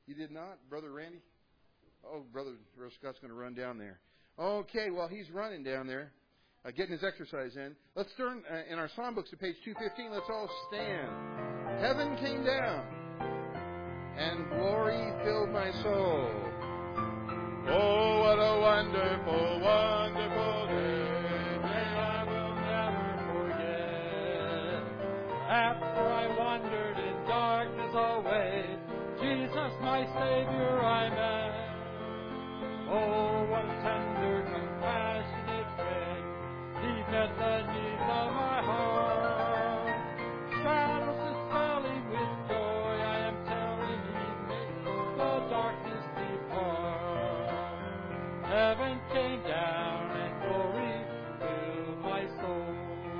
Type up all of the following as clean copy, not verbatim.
You did not? Brother Randy? Oh, Brother Scott's going to run down there. Okay, well, he's running down there, getting his exercise in. Let's turn in our songbooks to page 215. Let's all stand. Heaven came down, and glory filled my soul. Oh, what a wonderful, wonderful day. I will never forget. After I wandered in darkness away, Jesus, my Savior, I met. Oh, what a tender, compassionate friend. He met the needs of my heart. Shadows dispelling with joy, I am telling He makes the darkness depart. Heaven came down and glory filled my soul.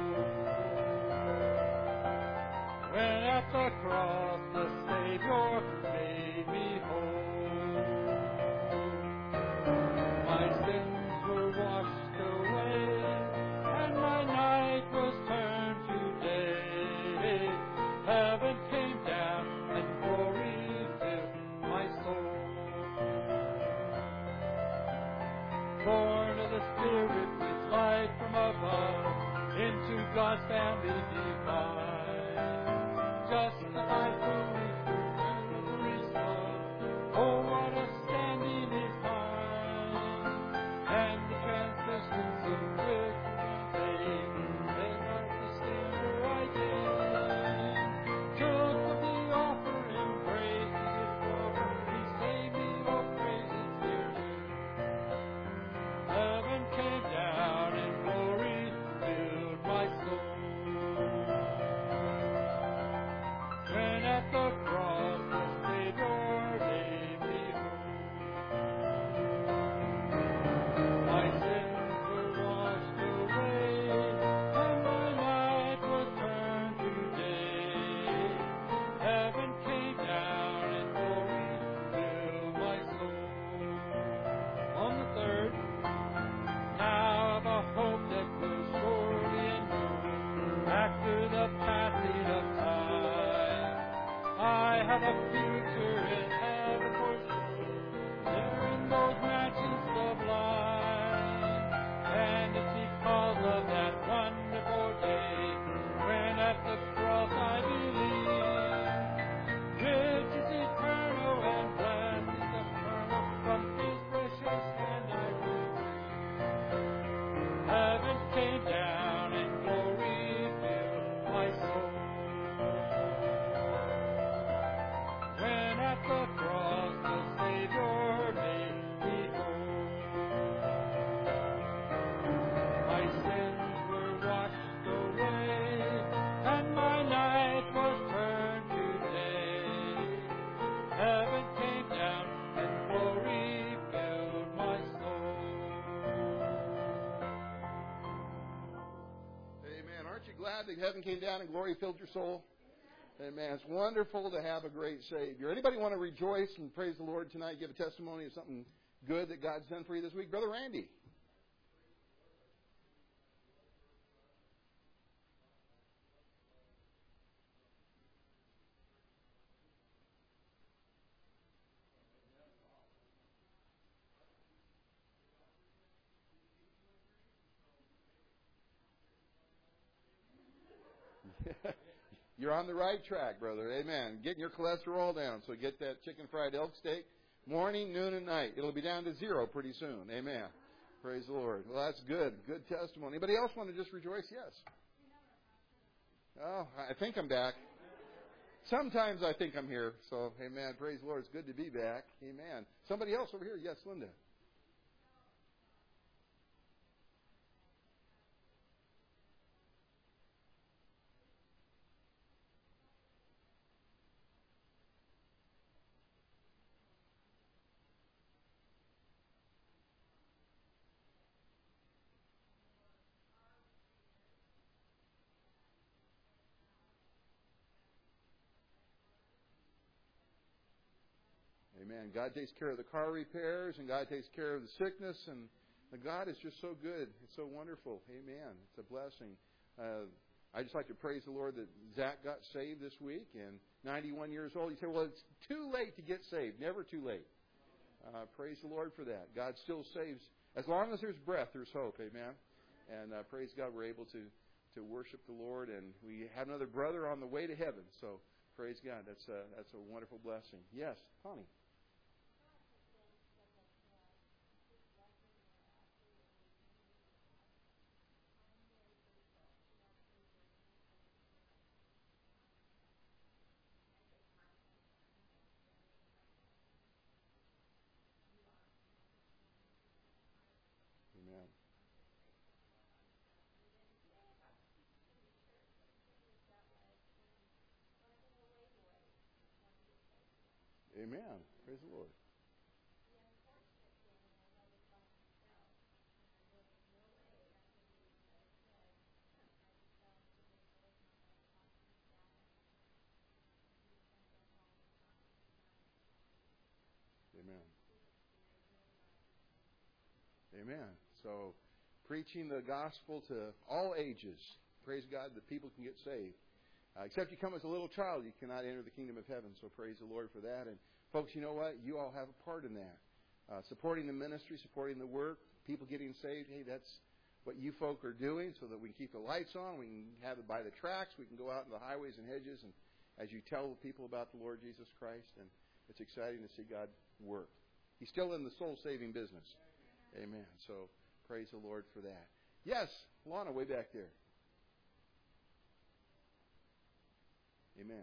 When at the cross the Savior made me whole. My sins were washed away, and my night was turned to day. Heaven came down, and glory filled my soul. Born of the Spirit with light from above, into God's family divine. Justified fully through Calvary's love. Oh, what a standing is mine! And the transgressions of wicked faith, they mark the standard I gained. Took of the offering, praise His brother, He saved me, oh praise His dear name. Heaven came down and glory filled my soul. When at the cross the Savior gave me home. My sins were washed away, and my night was turned to day. Heaven came down and glory filled my soul. On the third, now the hope that will surely endure after the passing of time. I have a future in heaven for sure, there in those mansions sublime. And it's because of that wonderful day, when at the cross I believe, riches eternal and blessings eternal from His precious hand I receive. Heaven came down and glory filled my soul. When at the cross the Savior made me whole. My sins were washed away, and my night was turned to day. Heaven came down and glory filled my soul. Amen. Aren't you glad that heaven came down and glory filled your soul? Amen. It's wonderful to have a great Savior. Anybody want to rejoice and praise the Lord tonight? Give a testimony of something good that God's done for you this week? Brother Randy. You're on the right track, brother. Amen. Getting your cholesterol down. So get that chicken fried elk steak morning, noon, and night. It'll be down to 0 pretty soon. Amen. Praise the Lord. Well, that's good. Good testimony. Anybody else want to just rejoice? Yes. Oh, I think I'm back. Sometimes I think I'm here. So, amen. Praise the Lord. It's good to be back. Amen. Somebody else over here? Yes, Linda. Amen. God takes care of the car repairs, and God takes care of the sickness, and God is just so good. It's so wonderful. Amen. It's a blessing. I'd just like to praise the Lord that Zach got saved this week, and 91 years old. You say, well, it's too late to get saved. Never too late. Praise the Lord for that. God still saves. As long as there's breath, there's hope. Amen. And praise God, we're able to worship the Lord, and we have another brother on the way to heaven. So praise God. That's a wonderful blessing. Yes, Connie. Amen. Amen. Praise the Lord. Amen. Amen. So, preaching the gospel to all ages. Praise God that people can get saved. Except you come as a little child, you cannot enter the kingdom of heaven. So praise the Lord for that. And folks, you know what? You all have a part in that. Supporting the ministry, supporting the work, people getting saved. Hey, that's what you folk are doing so that we can keep the lights on. We can have it by the tracks. We can go out in the highways and hedges and as you tell people about the Lord Jesus Christ. And it's exciting to see God work. He's still in the soul-saving business. Amen. So praise the Lord for that. Yes, Lana, way back there. Amen.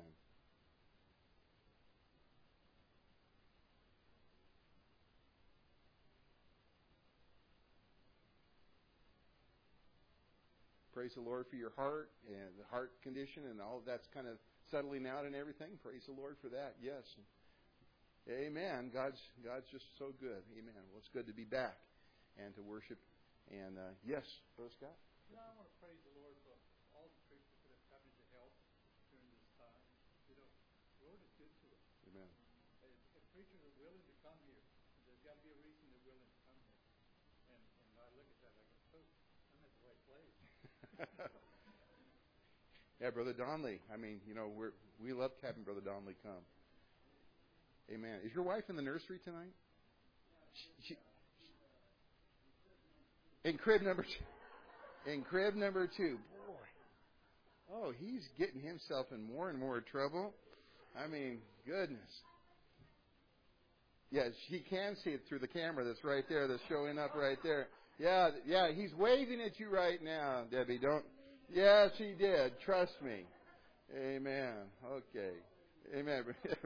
Praise the Lord for your heart and the heart condition and all of that's kind of settling out and everything. Praise the Lord for that. Yes. Amen. God's just so good. Amen. Well, it's good to be back and to worship. And yes, Brother Scott? Yeah, I want to praise the Lord for all the preachers that have come into help during this time. You know, the Lord is good to us. Amen. If preachers are willing to come here, there's got to be a reason they're willing to come here. And I look at that, I go, oh, I'm at the right place. Yeah, Brother Donley. I mean, you know, we love having Brother Donley come. Amen. Is your wife in the nursery tonight? In crib number 2. In crib number 2. Boy. Oh, he's getting himself in more and more trouble. I mean, goodness. Yes, he can see it through the camera that's right there, that's showing up right there. Yeah, he's waving at you right now, Debbie. Don't. Yes, he did. Trust me. Amen. Okay. Amen.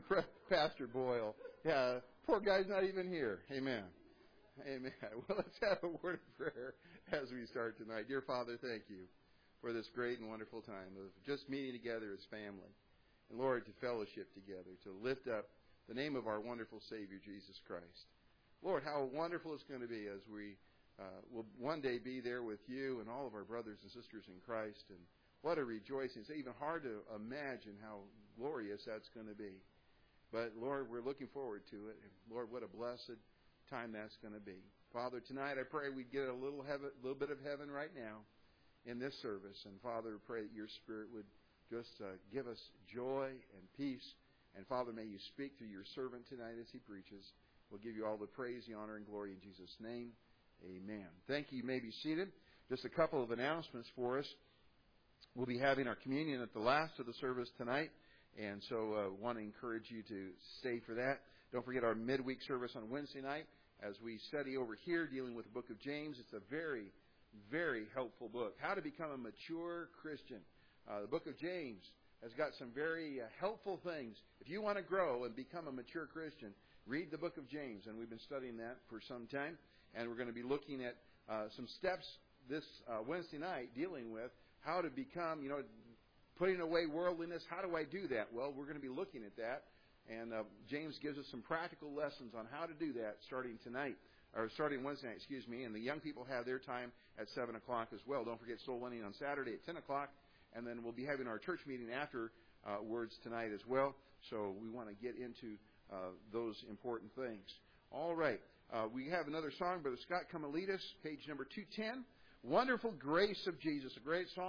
Pastor Boyle. Yeah, poor guy's not even here. Amen. Amen. Well, let's have a word of prayer as we start tonight. Dear Father, thank you for this great and wonderful time of just meeting together as family. And Lord, to fellowship together, to lift up the name of our wonderful Savior, Jesus Christ. Lord, how wonderful it's going to be as we will one day be there with you and all of our brothers and sisters in Christ. And what a rejoicing. It's even hard to imagine how glorious that's going to be. But, Lord, we're looking forward to it. And Lord, what a blessed time that's going to be. Father, tonight I pray we get a little bit of heaven right now in this service. And, Father, I pray that your Spirit would just give us joy and peace. And, Father, may you speak through your servant tonight as he preaches. We'll give you all the praise, the honor, and glory in Jesus' name. Amen. Thank you. You may be seated. Just a couple of announcements for us. We'll be having our communion at the last of the service tonight, and so want to encourage you to stay for that. Don't forget our midweek service on Wednesday night as we study over here dealing with the book of James. It's a very, very helpful book. How to become a mature Christian. The book of James has got some very helpful things. If you want to grow and become a mature Christian, read the book of James, and we've been studying that for some time. And we're going to be looking at some steps this Wednesday night dealing with how to become, putting away worldliness. How do I do that? Well, we're going to be looking at that. And James gives us some practical lessons on how to do that starting Wednesday night, And the young people have their time at 7 o'clock as well. Don't forget soul winning on Saturday at 10 o'clock. And then we'll be having our church meeting afterwards tonight as well. So we want to get into those important things. All right. We have another song, Brother Scott, come and lead us, page number 210. Wonderful Grace of Jesus, a great song.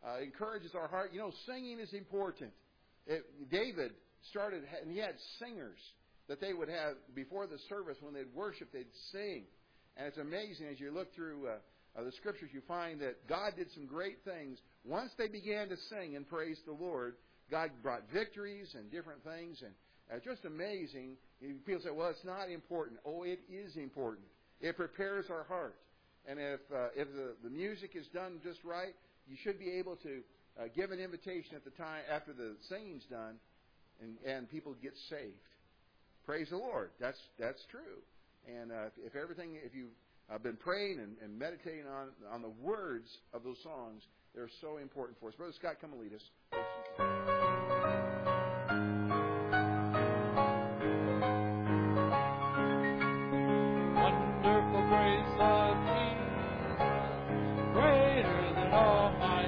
encourages our heart. You know, singing is important. David started, and he had singers that they would have before the service. When they'd worship, they'd sing. And it's amazing as you look through the Scriptures, you find that God did some great things. Once they began to sing and praise the Lord, God brought victories and different things. And just amazing. People say, well, it's not important. Oh, it is important. It prepares our heart. And if the music is done just right, you should be able to give an invitation at the time after the singing's done, and people get saved. Praise the Lord. That's true. And if you've been praying and meditating on the words of those songs, they're so important for us. Brother Scott, come and lead us. Wonderful grace of Jesus, greater than all my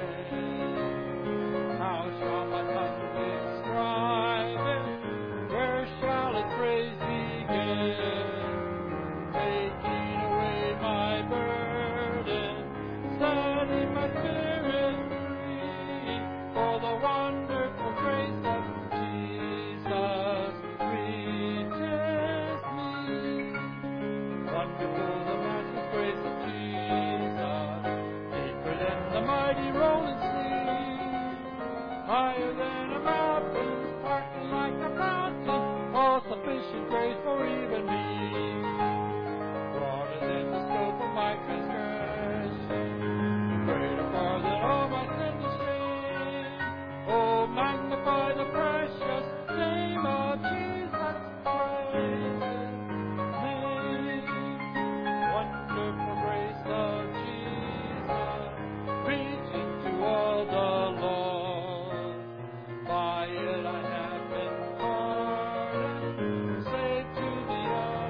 sin. How shall my tongue describe it? Where shall its praise begin? Taking away my burden, setting my spirit free. For the wonderful grace of Jesus reaches me. Wonderful the matchless grace of Jesus, deeper than the mighty rolling sea, higher than a mountain, sparkling like a fountain, all sufficient grace for even me, broader than the scope of my transgression, greater far than all my sin and shame. Oh, magnify the precious name of Jesus, praise His name. Wonderful grace of Jesus, reaching to all the lost. By it I have been pardoned, saved to the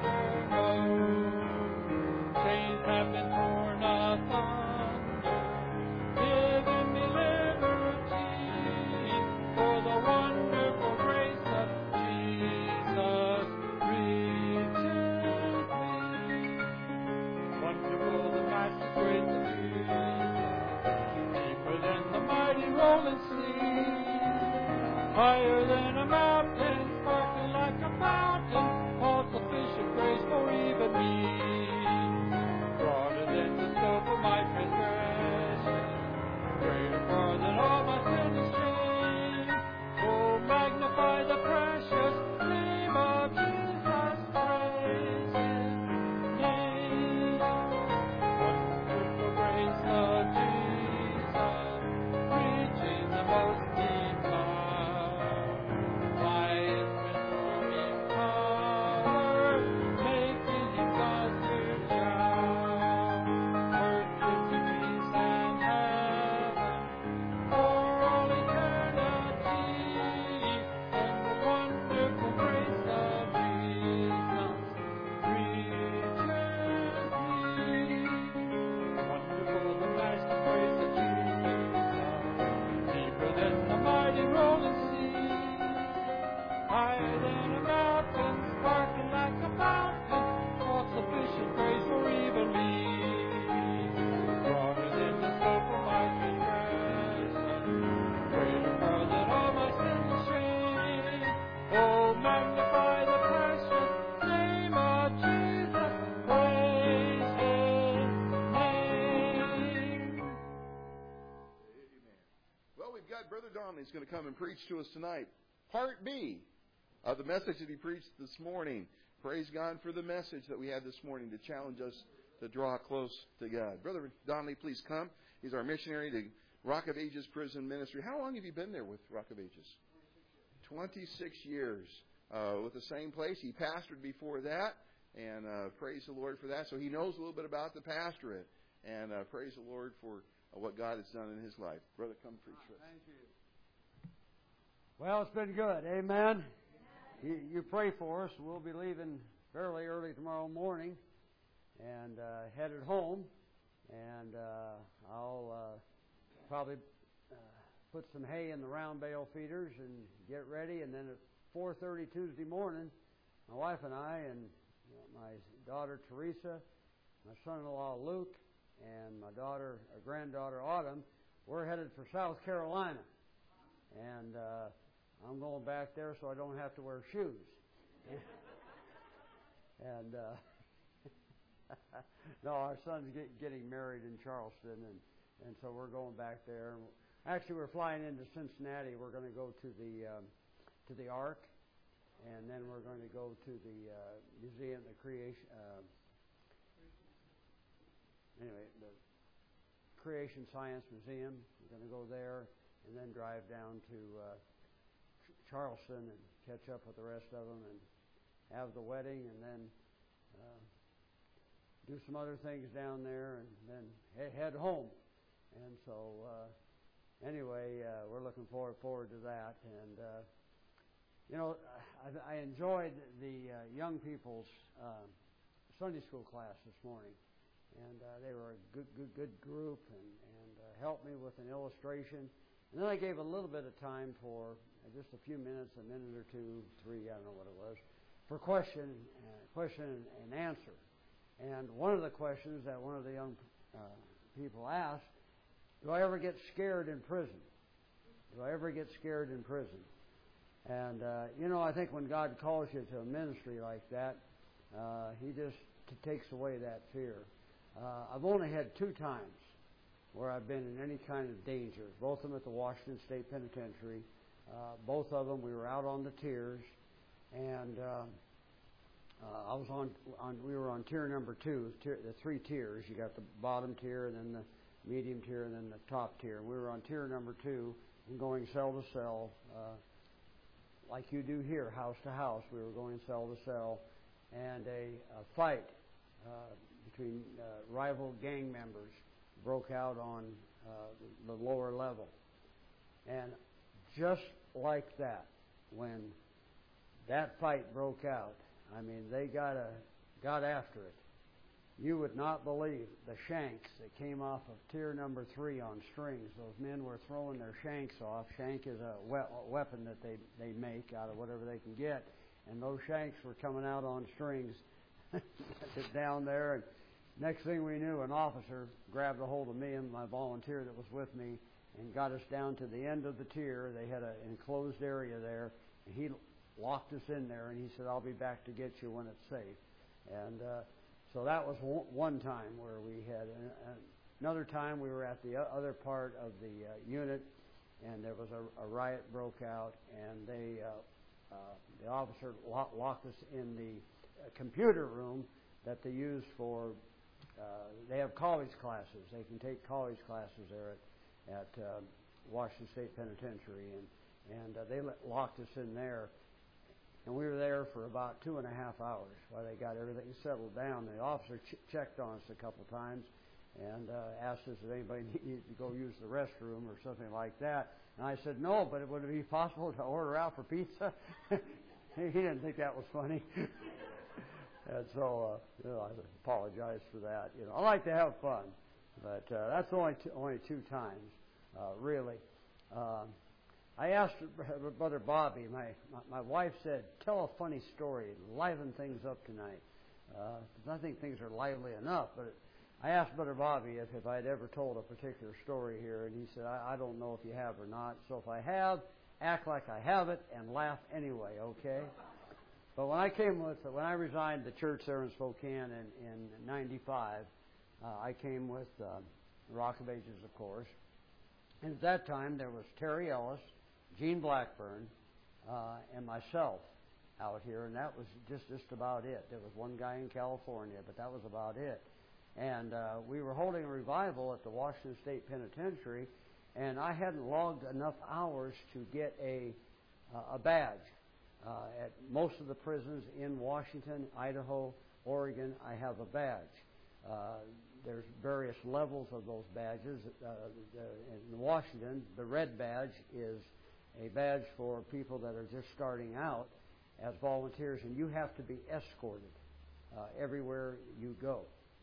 uttermost. Chains have been torn asunder, giving me liberty. For the wonderful grace of Jesus reaches me. Wonderful the matchless grace of Jesus, deeper than the mighty rolling sea, higher than a mountain, sparkling like a fountain, all sufficient grace for even me, broader than the scope of my transgression, greater far than all my sin and shame. Oh, magnify the precious name of Jesus, praise His name. Wonderful grace of Jesus, reaching the most deep part. By His transforming power, making Him God's good child. Perfect in peace and heaven, for all eternity. And the wonderful grace of Jesus reaches me. Wonderful the matchless grace of Jesus, deeper than the mighty rolling sea, higher than a mountain, sparkling like a fountain, all sufficient grace for even me, broader than the scope of my transgression, greater far than all my sin and shame. Oh, magnify the precious name of Jesus, praise His name. Amen. Well, we've got Brother Donnelly who's going to come and preach to us tonight. Part B of the message that he preached this morning. Praise God for the message that we had this morning to challenge us to draw close to God. Brother Donnelly, please come. He's our missionary to Rock of Ages Prison Ministry. How long have you been there with Rock of Ages? 26 years. With the same place. He pastored before that, and praise the Lord for that. So he knows a little bit about the pastorate, and praise the Lord for what God has done in his life. Brother, come preach for us. Thank you. Well, it's been good. Amen. You pray for us. We'll be leaving fairly early tomorrow morning and headed home. And I'll probably put some hay in the round bale feeders and get ready. And then at 4:30 Tuesday morning, my wife and I and my daughter Teresa, my son-in-law Luke, and my granddaughter Autumn we're headed for South Carolina, and I'm going back there so I don't have to wear shoes. And no, our son's getting married in Charleston, and so we're going back there. Actually, we're flying into Cincinnati. We're going to go to the Ark, and then we're going to go to the museum, the Creation. Anyway, the Creation Science Museum. We're going to go there, and then drive down to Charleston and catch up with the rest of them, and have the wedding, and then do some other things down there, and then head home. And so, anyway, we're looking forward to that. And you know, I enjoyed the young people's Sunday school class this morning, and they were a good group, and helped me with an illustration. And then I gave a little bit of time for just a few minutes, a minute or two, 3, I don't know what it was, for question and answer. And one of the questions that one of the young people asked, do I ever get scared in prison? Do I ever get scared in prison? And, you know, I think when God calls you to a ministry like that, He just takes away that fear. I've only had 2 times where I've been in any kind of danger, both of them at the Washington State Penitentiary. Both of them, we were out on the tiers, and we were on tier number 2, the 3 tiers. You got the bottom tier, and then the medium tier, and then the top tier. We were on tier number 2 and going cell to cell, like you do here, house to house. We were going cell to cell, and a fight between rival gang members broke out on the lower level. And just like that, when that fight broke out, I mean, they got after it. You would not believe the shanks that came off of tier number 3 on strings. Those men were throwing their shanks off. Shank is a weapon that they make out of whatever they can get. And those shanks were coming out on strings down there. And next thing we knew, an officer grabbed a hold of me and my volunteer that was with me and got us down to the end of the tier. They had an enclosed area there. And he locked us in there, and he said, I'll be back to get you when it's safe. And so that was one time where we had. Another time we were at the other part of the unit, and there was a riot broke out, and the officer locked us in the computer room that they use for, they have college classes. They can take college classes there at Washington State Penitentiary, and they locked us in there. And we were there for about 2.5 hours while they got everything settled down. The officer checked on us a couple times and asked us if anybody needed to go use the restroom or something like that. And I said, no, but would it be possible to order out for pizza? He didn't think that was funny. And so you know, I apologize for that. You know, I like to have fun, but that's only 2 times, really. I asked Brother Bobby, my wife said, tell a funny story, liven things up tonight. I think things are lively enough, but I asked Brother Bobby if I'd ever told a particular story here, and he said, I don't know if you have or not, so if I have, act like I have it and laugh anyway, okay? But when I resigned the church there in Spokane in 95, I came with Rock of Ages, of course, and at that time there was Terry Ellis, Gene Blackburn, and myself out here, and that was just about it. There was one guy in California, but that was about it. And we were holding a revival at the Washington State Penitentiary, and I hadn't logged enough hours to get a badge. At most of the prisons in Washington, Idaho, Oregon, I have a badge. There's various levels of those badges. In Washington, the red badge is a badge for people that are just starting out as volunteers, and you have to be escorted everywhere you go.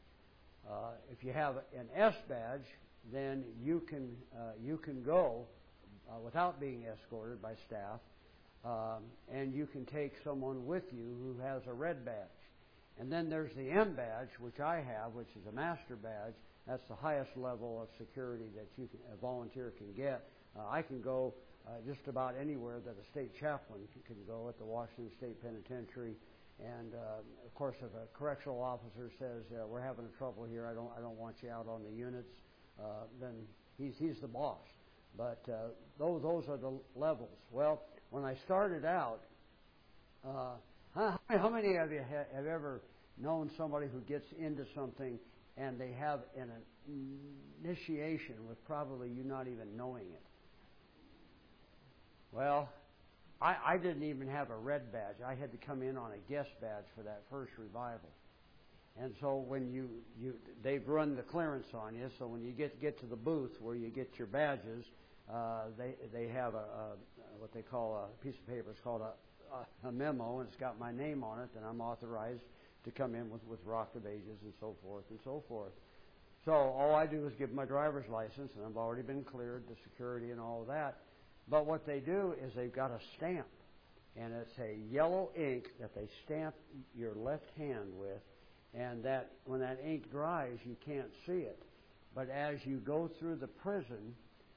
If you have an S badge, then you can go without being escorted by staff, and you can take someone with you who has a red badge. And then there's the M badge, which I have, which is a master badge, That's the highest level of security that a volunteer can get. I can go just about anywhere that a state chaplain can go at the Washington State Penitentiary. And of course, if a correctional officer says we're having trouble here, I don't want you out on the units, then he's the boss. But those are the levels. Well, when I started out, how many of you have ever known somebody who gets into something and they have an initiation with probably you not even knowing it? Well, I didn't even have a red badge. I had to come in on a guest badge for that first revival. And so when they've run the clearance on you, so when you get to the booth where you get your badges, they have what they call a piece of paper. It's called a memo, and it's got my name on it, and I'm authorized to come in with Rock of Ages and so forth and so forth. So all I do is give my driver's license, and I've already been cleared, the security and all of that. But what they do is they've got a stamp, and it's a yellow ink that they stamp your left hand with, and that when that ink dries, you can't see it. But as you go through the prison,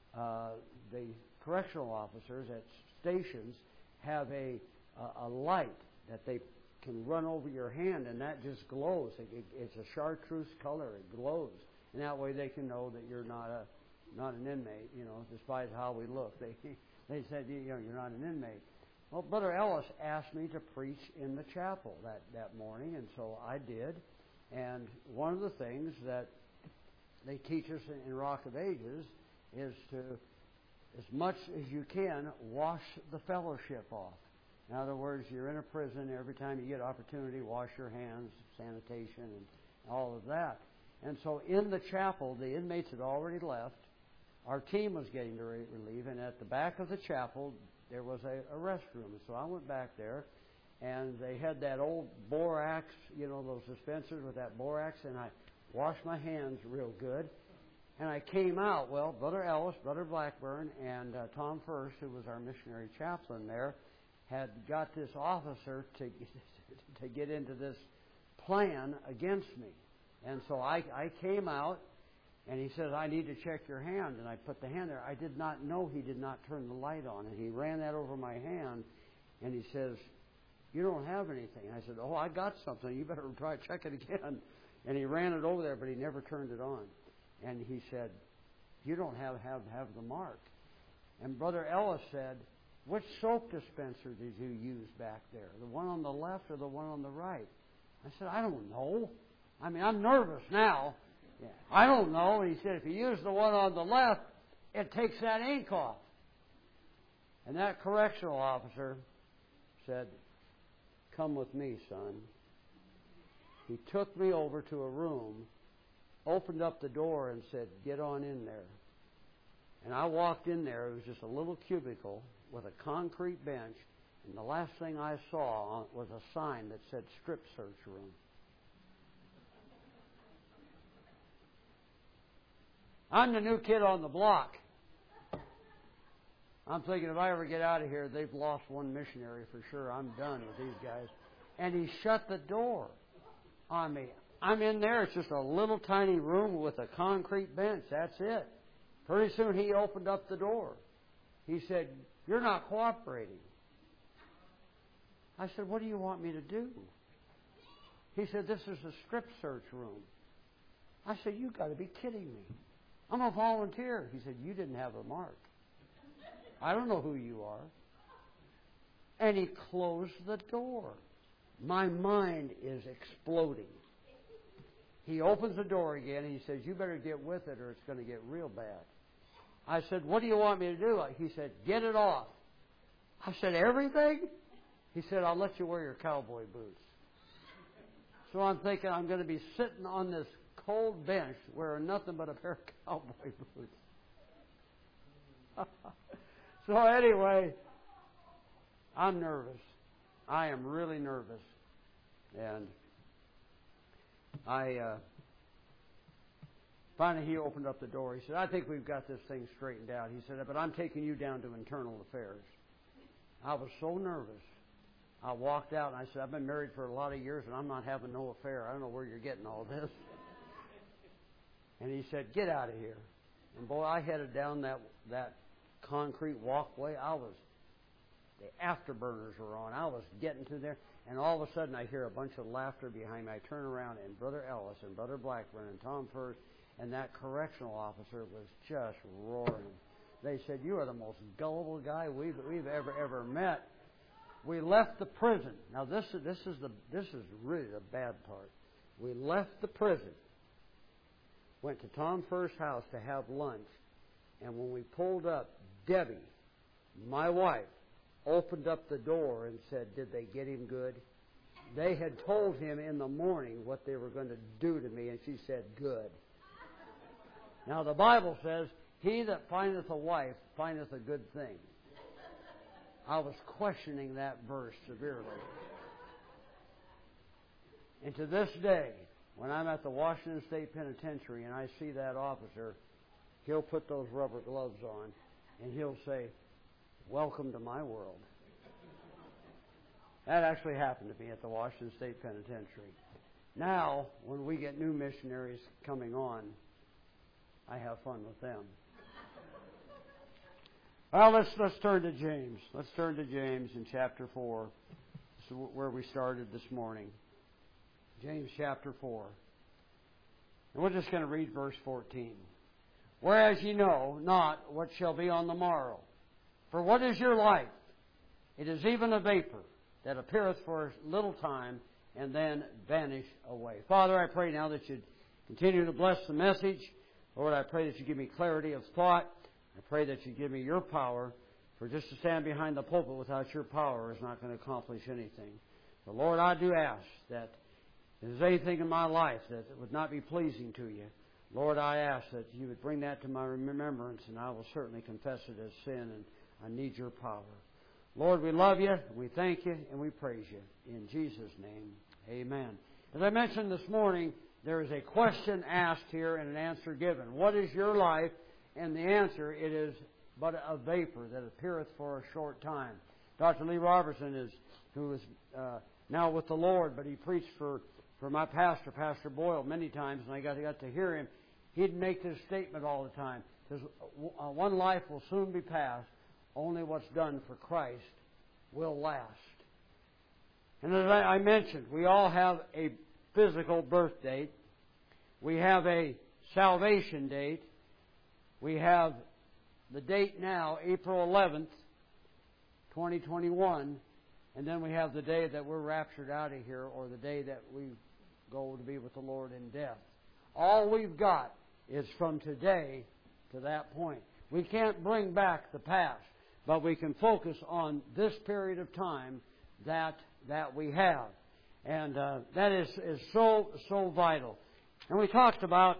the correctional officers at stations have a light that they can run over your hand, and that just glows. It's a chartreuse color. It glows, and that way they can know that you're not an inmate. Despite how we look, they said you're not an inmate. Well, Brother Ellis asked me to preach in the chapel that morning, and so I did. And one of the things that they teach us in Rock of Ages is to, as much as you can, wash the fellowship off. In other words, you're in a prison. Every time you get opportunity, wash your hands, sanitation, and all of that. And so in the chapel, the inmates had already left. Our team was getting to relieve, and at the back of the chapel, there was a restroom. And so I went back there, and they had that old borax, those dispensers with that borax, and I washed my hands real good. And I came out. Well, Brother Ellis, Brother Blackburn, and Tom First, who was our missionary chaplain there, had got this officer to get into this plan against me. And so I came out, and he says, I need to check your hand. And I put the hand there. I did not know he did not turn the light on. And he ran that over my hand, and he says, you don't have anything. I said, I got something. You better try to check it again. And he ran it over there, but he never turned it on. And he said, you don't have the mark. And Brother Ellis said, which soap dispenser did you use back there? The one on the left or the one on the right? I said, I don't know. I'm nervous now. Yeah, I don't know. And he said, if you use the one on the left, it takes that ink off. And that correctional officer said, come with me, son. He took me over to a room, opened up the door, and said, get on in there. And I walked in there. It was just a little cubicle with a concrete bench, and the last thing I saw was a sign that said strip search room. I'm the new kid on the block. I'm thinking if I ever get out of here, they've lost one missionary for sure. I'm done with these guys. And he shut the door on me. I'm in there. It's just a little tiny room with a concrete bench. That's it. Pretty soon he opened up the door. He said, you're not cooperating. I said, what do you want me to do? He said, this is a strip search room. I said, you've got to be kidding me. I'm a volunteer. He said, you didn't have a mark. I don't know who you are. And he closed the door. My mind is exploding. He opens the door again, and he says, you better get with it or it's going to get real bad. I said, what do you want me to do? He said, get it off. I said, everything? He said, I'll let you wear your cowboy boots. So I'm thinking I'm going to be sitting on this cold bench wearing nothing but a pair of cowboy boots. So anyway, I'm nervous. I am really nervous. And finally he opened up the door. He said, I think we've got this thing straightened out. He said, but I'm taking you down to internal affairs. I was so nervous. I walked out and I said, I've been married for a lot of years and I'm not having no affair. I don't know where you're getting all this. And he said, "Get out of here." And boy, I headed down that concrete walkway. The afterburners were on. I was getting to there. And all of a sudden I hear a bunch of laughter behind me. I turn around and Brother Ellis and Brother Blackburn and Tom First and that correctional officer was just roaring. They said, "You are the most gullible guy we've ever met." We left the prison. Now this is really the bad part. We left the prison, went to Tom First's house to have lunch, and when we pulled up, Debbie, my wife, opened up the door and said, "Did they get him good?" They had told him in the morning what they were going to do to me, and she said, "Good." Now the Bible says, "He that findeth a wife findeth a good thing." I was questioning that verse severely. And to this day, when I'm at the Washington State Penitentiary and I see that officer, he'll put those rubber gloves on and he'll say, "Welcome to my world." That actually happened to me at the Washington State Penitentiary. Now, when we get new missionaries coming on, I have fun with them. Well, let's turn to James. Let's turn to James in chapter 4. This is where we started this morning. James chapter 4. And we're just going to read verse 14. "Whereas ye know not what shall be on the morrow. For what is your life? It is even a vapor that appeareth for a little time and then vanish away." Father, I pray now that you'd continue to bless the message. Lord, I pray that you give me clarity of thought. I pray that you give me your power, for just to stand behind the pulpit without your power is not going to accomplish anything. But Lord, I do ask that if there's anything in my life that would not be pleasing to you, Lord, I ask that you would bring that to my remembrance, and I will certainly confess it as sin, and I need your power. Lord, we love you, and we thank you, and we praise you. In Jesus' name, amen. As I mentioned this morning, there is a question asked here and an answer given. What is your life? And the answer, it is but a vapor that appeareth for a short time. Dr. Lee Robertson, who is now with the Lord, but he preached for my pastor, Pastor Boyle, many times, and I got to hear him. He'd make this statement all the time. He says, "One life will soon be past. Only what's done for Christ will last." And as I mentioned, we all have a physical birth date. We have a salvation date. We have the date now, April 11th, 2021, and then we have the day that we're raptured out of here, or the day that we go to be with the Lord in death. All we've got is from today to that point. We can't bring back the past, but we can focus on this period of time that we have. And that is so vital. And we talked about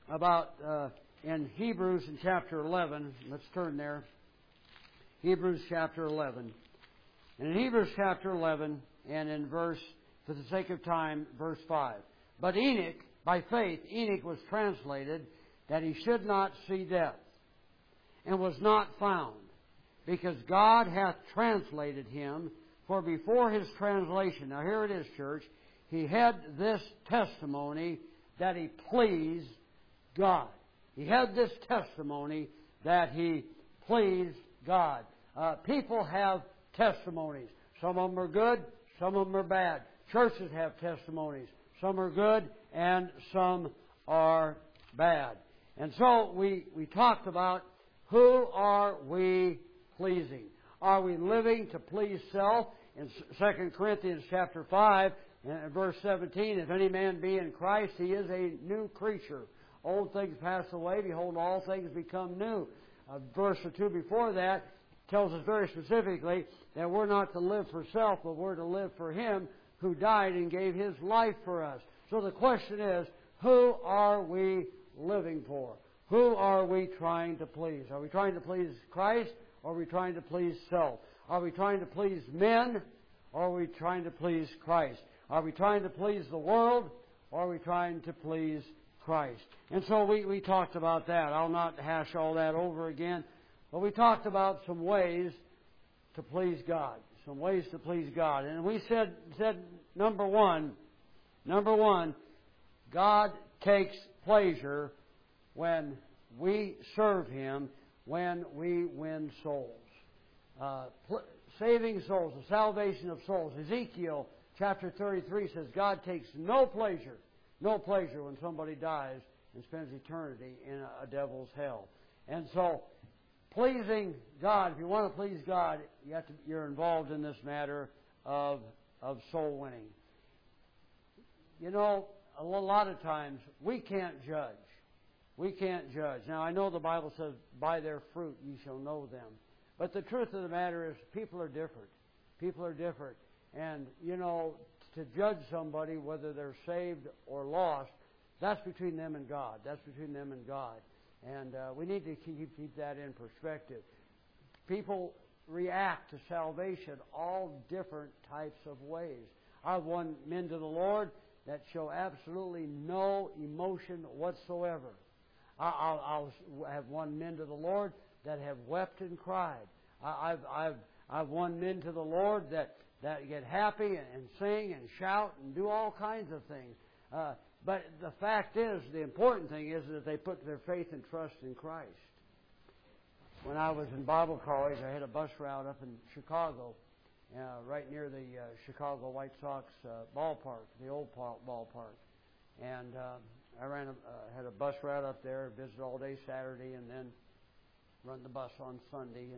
in Hebrews in chapter 11. Let's turn there. Hebrews chapter 11. And in Hebrews chapter 11, and in verse, for the sake of time, verse 5. "But Enoch, by faith, Enoch was translated that he should not see death, and was not found, because God hath translated him. For before his translation," now here it is, church, "he had this testimony that he pleased God." He had this testimony that he pleased God. People have testimonies. Some of them are good, some of them are bad. Churches have testimonies. Some are good and some are bad. And so we talked about, who are we pleasing? Are we living to please self? In 2 Corinthians chapter 5 and verse 17, "If any man be in Christ, he is a new creature. Old things pass away, behold, all things become new." A verse or two before that tells us very specifically that we're not to live for self, but we're to live for Him who died and gave His life for us. So the question is, who are we living for? Who are we trying to please? Are we trying to please Christ, or are we trying to please self? Are we trying to please men, or are we trying to please Christ? Are we trying to please the world, or are we trying to please Christ? And so we talked about that. I'll not hash all that over again. But we talked about some ways to please God. Some ways to please God. And we said number one, God takes pleasure when we serve Him, when we win souls. Saving souls, the salvation of souls. Ezekiel chapter 33 says God takes no pleasure when somebody dies and spends eternity in a devil's hell. And so, pleasing God, if you want to please God, you're involved in this matter of soul winning. You know, a lot of times we can't judge. We can't judge. Now, I know the Bible says, by their fruit ye shall know them. But the truth of the matter is, people are different. People are different. And, you know, to judge somebody, whether they're saved or lost, that's between them and God. That's between them and God. And we need to keep that in perspective. People react to salvation all different types of ways. I've won men to the Lord that show absolutely no emotion whatsoever. I'll have won men to the Lord that have wept and cried. I've won men to the Lord that get happy and sing and shout and do all kinds of things. But the fact is, the important thing is that they put their faith and trust in Christ. When I was in Bible college, I had a bus route up in Chicago, right near the Chicago White Sox ballpark, the old ballpark. And I had a bus route up there, visited all day Saturday, and then run the bus on Sunday,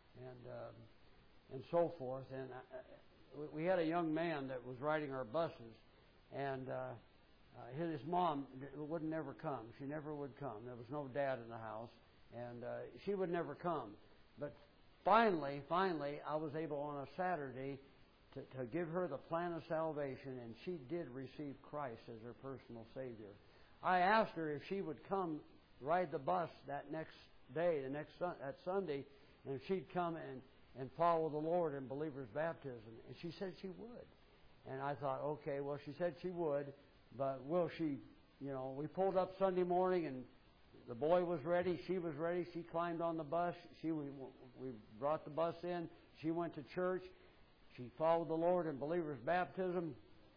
and so forth. And we had a young man that was riding our buses, and his mom would never come. She never would come. There was no dad in the house, and she would never come. But finally, I was able on a Saturday to give her the plan of salvation, and she did receive Christ as her personal Savior. I asked her if she would come ride the bus that next day, that Sunday, and if she'd come and follow the Lord in believer's baptism. And she said she would. And I thought, okay, well, she said she would, but will she, you know, we pulled up Sunday morning, and the boy was ready, she was ready, she climbed on the bus, we brought the bus in, she went to church, she followed the Lord in believer's baptism.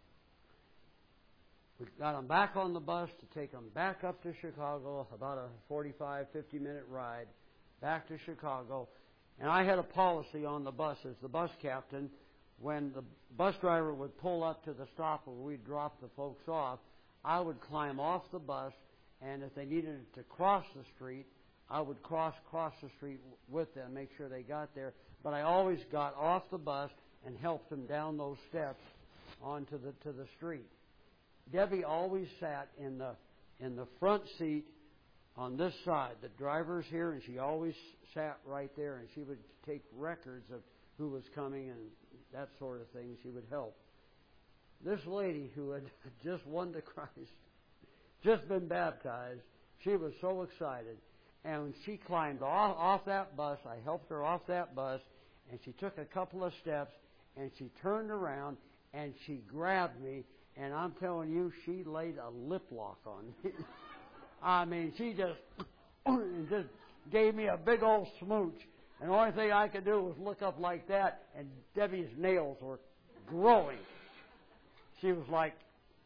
We got them back on the bus to take them back up to Chicago, about a 45, 50-minute ride back to Chicago. And I had a policy on the bus as the bus captain. When the bus driver would pull up to the stop where we'd drop the folks off, I would climb off the bus, and if they needed to cross the street, I would cross the street with them, make sure they got there. But I always got off the bus and helped them down those steps onto the street. Debbie always sat in the front seat on this side. The driver's here, and she always sat right there, and she would take records of who was coming and that sort of thing. She would help. This lady who had just won to Christ, just been baptized, she was so excited. And when she climbed off that bus, I helped her off that bus, and she took a couple of steps, and she turned around, and she grabbed me, and I'm telling you, she laid a lip lock on me. I mean, she just gave me a big old smooch. And the only thing I could do was look up like that, and Debbie's nails were growing. She was like...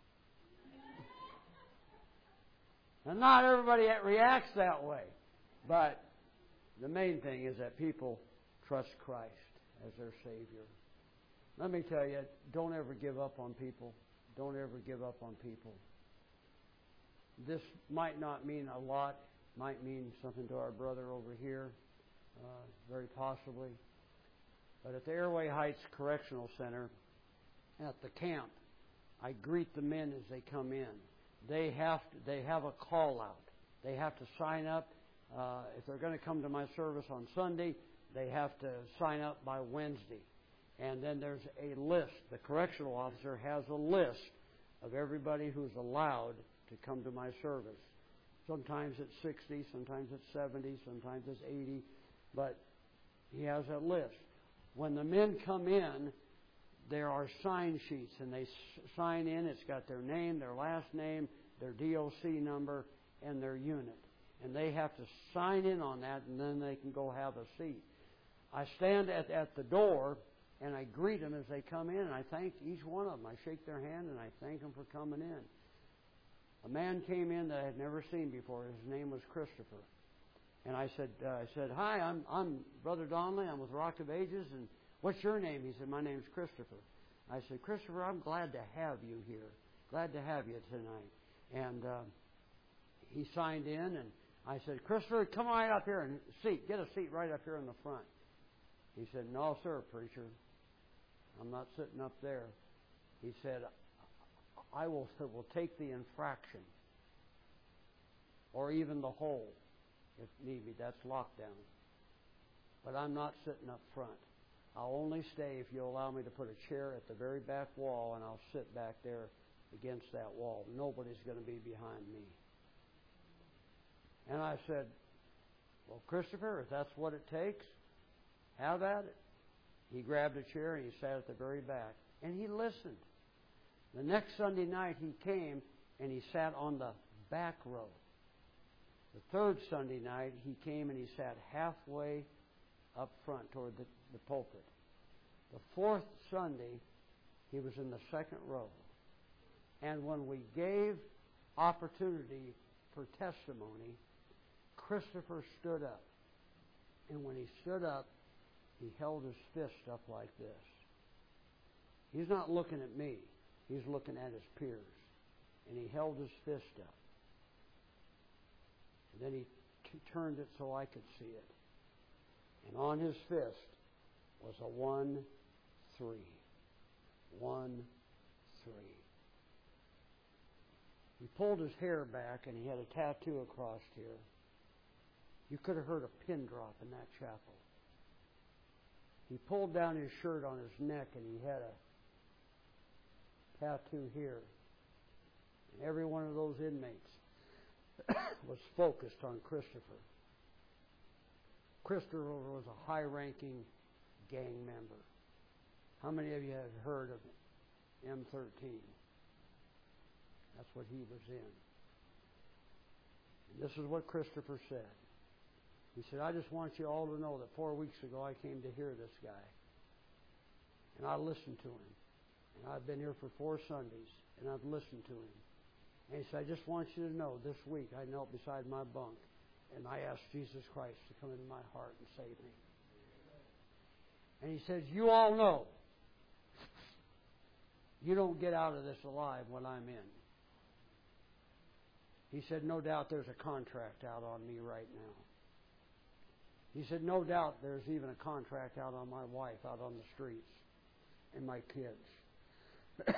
And not everybody reacts that way. But the main thing is that people trust Christ as their Savior. Let me tell you, don't ever give up on people. Don't ever give up on people. This might not mean a lot, might mean something to our brother over here, very possibly. But at the Airway Heights Correctional Center, at the camp, I greet the men as they come in. They have a call out. They have to sign up. If they're going to come to my service on Sunday, they have to sign up by Wednesday. And then there's a list. The correctional officer has a list of everybody who's allowed to come to my service. Sometimes it's 60, sometimes it's 70, sometimes it's 80, but he has a list. When the men come in, there are sign sheets, and they sign in. It's got their name, their last name, their DOC number, and their unit. And they have to sign in on that, and then they can go have a seat. I stand at the door, and I greet them as they come in, and I thank each one of them. I shake their hand, and I thank them for coming in. a man came in that I had never seen before. His name was Christopher. And I said, "Hi, I'm Brother Donnelly. I'm with Rock of Ages. And what's your name?" He said, "My name's Christopher." I said, "Christopher, I'm glad to have you here. Glad to have you tonight." And he signed in, and I said, "Christopher, come right up here and get a seat right up here in the front." He said, "No, sir, preacher. I'm not sitting up there." He said, "I will take the infraction or even the hole if need be. That's lockdown. But I'm not sitting up front. I'll only stay if you'll allow me to put a chair at the very back wall, and I'll sit back there against that wall. Nobody's going to be behind me." And I said, "Well, Christopher, if that's what it takes, have at it." He grabbed a chair and he sat at the very back. And he listened. The next Sunday night he came and he sat on the back row. The third Sunday night he came and he sat halfway up front toward the pulpit. The fourth Sunday he was in the second row. And when we gave opportunity for testimony, Christopher stood up. And when he stood up, he held his fist up like this. He's not looking at me. He's looking at his peers. And he held his fist up. And then he turned it so I could see it. And on his fist was a 1-3. 1-3. He pulled his hair back and he had a tattoo across here. You could have heard a pin drop in that chapel. He pulled down his shirt on his neck and he had a tattoo here. And every one of those inmates was focused on Christopher. Christopher was a high-ranking gang member. How many of you have heard of M13? That's what he was in. And this is what Christopher said. He said, "I just want you all to know that 4 weeks ago I came to hear this guy. And I listened to him. And I've been here for 4 Sundays, and I've listened to him. And he said, I just want you to know this week I knelt beside my bunk, and I asked Jesus Christ to come into my heart and save me." And he says, "You all know you don't get out of this alive when I'm in." He said, "No doubt there's a contract out on me right now." He said, "No doubt there's even a contract out on my wife out on the streets and my kids." You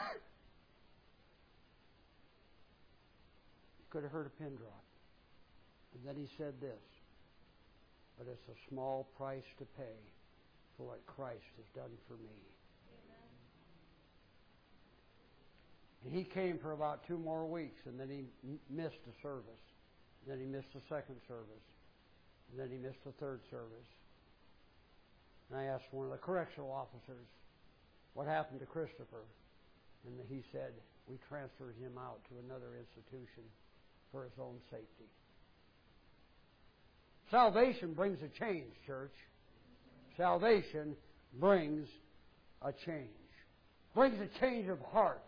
could have heard a pin drop. And then he said this, "But it's a small price to pay for what Christ has done for me." Amen. And he came for about 2 more weeks, and then he missed a service. And then he missed the second service. And then he missed the third service. And I asked one of the correctional officers, "What happened to Christopher?" And he said, "We transferred him out to another institution for his own safety." Salvation brings a change, church. Salvation brings a change. Brings a change of heart.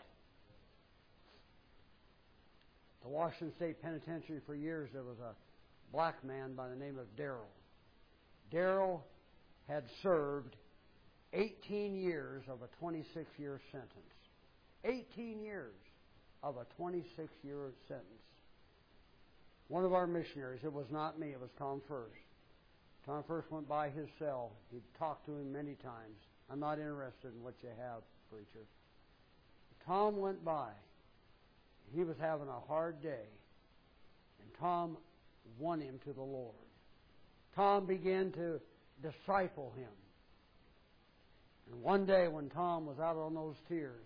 The Washington State Penitentiary for years there was a black man by the name of Darrell. Darrell had served 18 years of a 26-year sentence. 18 years of a 26-year sentence. One of our missionaries, it was not me, it was Tom First. Tom First went by his cell. He'd talked to him many times. "I'm not interested in what you have, preacher." Tom went by. He was having a hard day. And Tom won him to the Lord. Tom began to disciple him. And one day when Tom was out on those tears,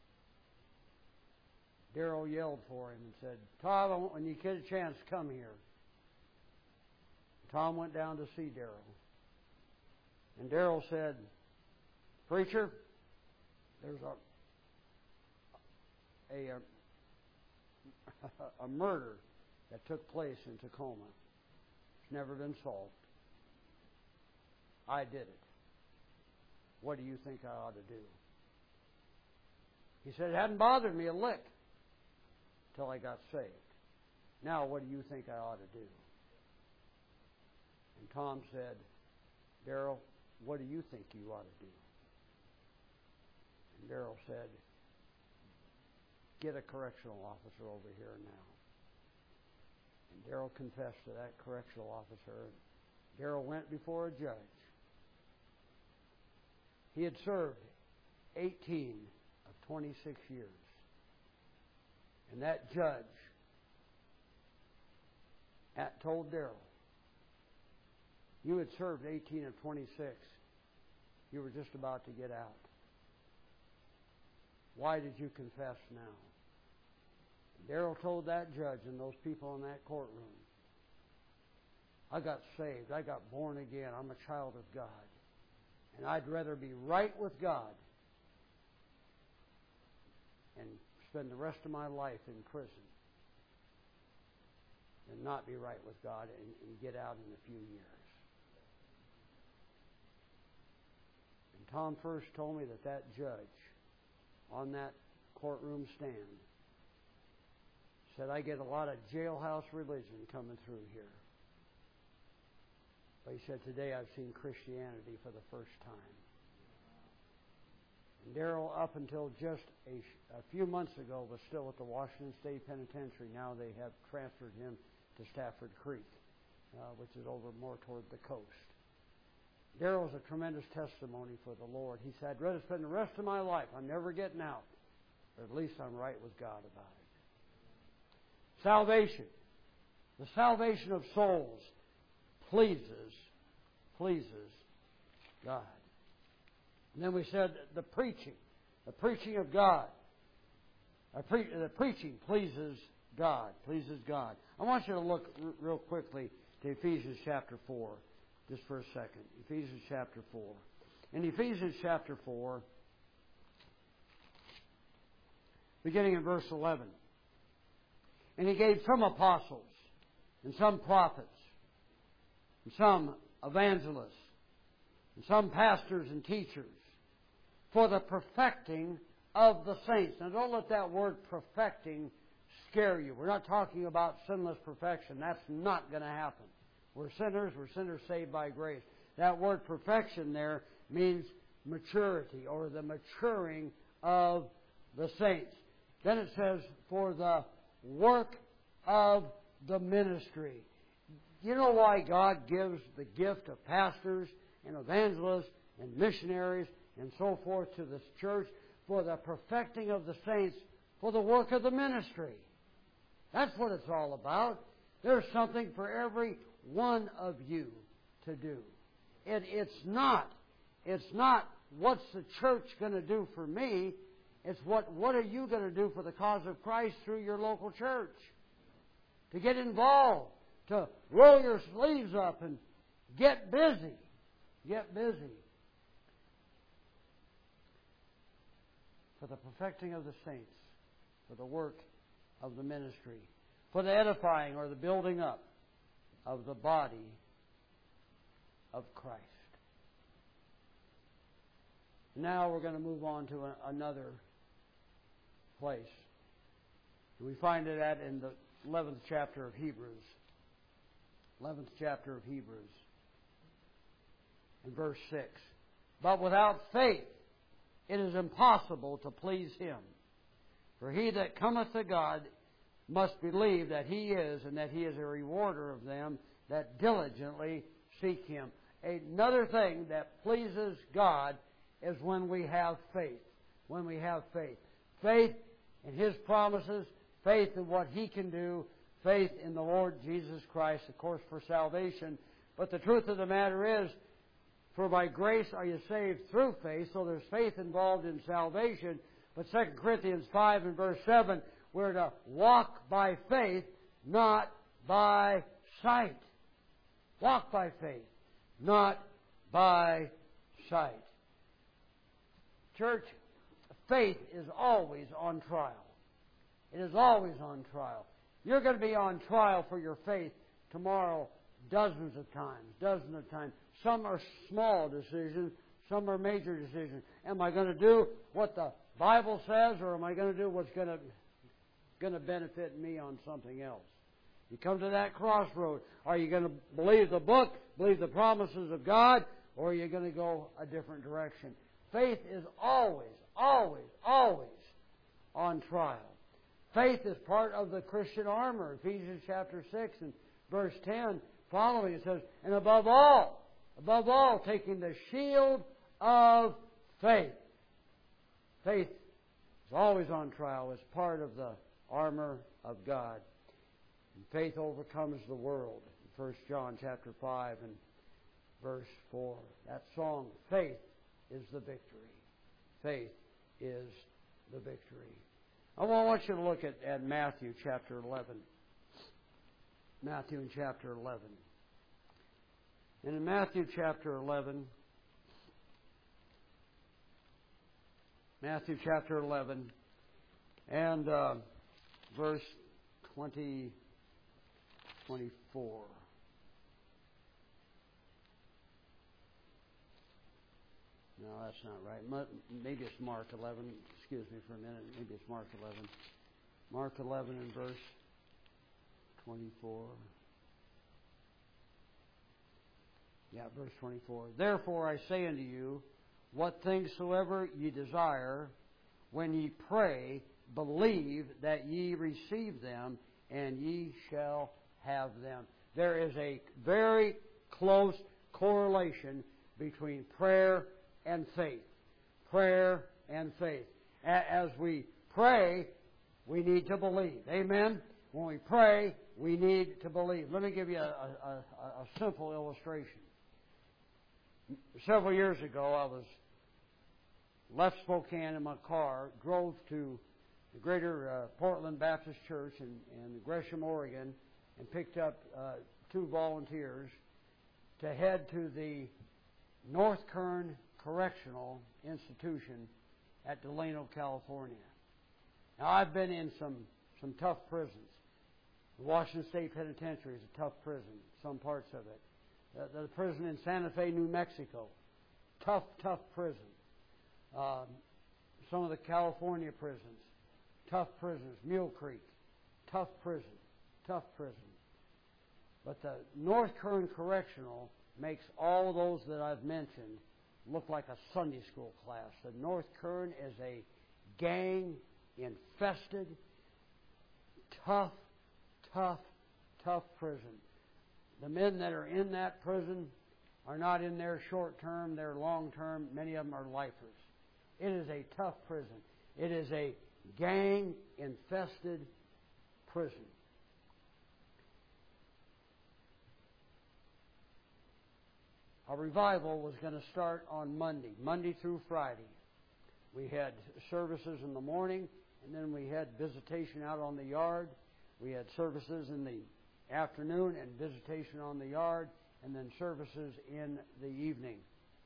Darrell yelled for him and said, "Tom, when you get a chance, come here." Tom went down to see Darrell. And Darrell said, "Preacher, there's a murder that took place in Tacoma. It's never been solved. I did it. What do you think I ought to do?" He said, "It hadn't bothered me a lick till I got saved." Now what do you think I ought to do? And Tom said, Darrell, what do you think you ought to do? And Darrell said, get a correctional officer over here now. And Darrell confessed to that correctional officer. And Darrell went before a judge. He had served 18 of 26 years. And that judge told Darrell, you had served 18 of 26. You were just about to get out. Why did you confess now? Darrell told that judge and those people in that courtroom, I got saved. I got born again. I'm a child of God. And I'd rather be right with God and spend the rest of my life in prison than not be right with God and get out in a few years. And Tom first told me that judge on that courtroom stand said, I get a lot of jailhouse religion coming through here. But he said, today I've seen Christianity for the first time. And Darrell, up until just a few months ago, was still at the Washington State Penitentiary. Now they have transferred him to Stafford Creek, which is over more toward the coast. Darrell's a tremendous testimony for the Lord. He said, I'd rather spend the rest of my life, I'm never getting out, but at least I'm right with God about it. Salvation. The salvation of souls pleases God. And then we said the preaching of God. The preaching pleases God. I want you to look real quickly to Ephesians chapter 4, just for a second. Ephesians chapter 4. In Ephesians chapter 4, beginning in verse 11. And He gave some apostles, and some prophets, and some evangelists, and some pastors and teachers, for the perfecting of the saints. Now don't let that word perfecting scare you. We're not talking about sinless perfection. That's not going to happen. We're sinners saved by grace. That word perfection there means maturity, or the maturing of the saints. Then it says, for the work of the ministry. You know why God gives the gift of pastors and evangelists and missionaries and so forth to this church? For the perfecting of the saints, for the work of the ministry. That's what it's all about. There's something for every one of you to do. It's not what's the church going to do for me. It's what are you going to do for the cause of Christ through your local church? To get involved, to roll your sleeves up and get busy. Get busy. For the perfecting of the saints, for the work of the ministry, for the edifying or the building up of the body of Christ. Now we're going to move on to another place. We find it in the 11th chapter of Hebrews. 11th chapter of Hebrews. In verse 6. But without faith it is impossible to please Him. For he that cometh to God must believe that He is, and that He is a rewarder of them that diligently seek Him. Another thing that pleases God is when we have faith. When we have faith. Faith in His promises, faith in what He can do, faith in the Lord Jesus Christ, of course, for salvation. But the truth of the matter is, for by grace are you saved through faith, so there's faith involved in salvation. But 2 Corinthians 5 and verse 7, we're to walk by faith, not by sight. Walk by faith, not by sight. Church, faith is always on trial. It is always on trial. You're going to be on trial for your faith tomorrow dozens of times. Some are small decisions, some are major decisions. Am I going to do what the Bible says, or am I going to do what's going to benefit me on something else? You come to that crossroad. Are you going to believe the book, believe the promises of God, or are you going to go a different direction? Faith is always, always, always on trial. Faith is part of the Christian armor. Ephesians chapter 6 and verse 10 following, it says, and above all, taking the shield of faith. Faith is always on trial as part of the armor of God. And faith overcomes the world. 1 John chapter 5 and verse 4. That song, faith is the victory. Faith is the victory. I want you to look at Matthew chapter 11. Matthew in chapter 11. And in Matthew chapter 11, and verse 24. No, that's not right. Maybe it's Mark 11. Excuse me for a minute. Maybe it's Mark 11. Mark 11 and verse 24. Yeah, verse 24. Therefore I say unto you, what things soever ye desire, when ye pray, believe that ye receive them, and ye shall have them. There is a very close correlation between prayer and faith. Prayer and faith. As we pray, we need to believe. Amen? When we pray, we need to believe. Let me give you a simple illustration. Several years ago, I left Spokane in my car, drove to the Greater Portland Baptist Church in Gresham, Oregon, and picked up 2 volunteers to head to the North Kern Correctional Institution at Delano, California. Now, I've been in some tough prisons. The Washington State Penitentiary is a tough prison, some parts of it. The prison in Santa Fe, New Mexico, tough prison. Some of the California prisons, tough prisons. Mule Creek, tough prison. But the North Kern Correctional makes all those that I've mentioned look like a Sunday school class. The North Kern is a gang-infested, tough prison. The men that are in that prison are not in there short term, they're long term. Many of them are lifers. It is a tough prison. It is a gang-infested prison. Our revival was going to start on Monday through Friday. We had services in the morning, and then we had visitation out on the yard. We had services in the afternoon and visitation on the yard, and then services in the evening.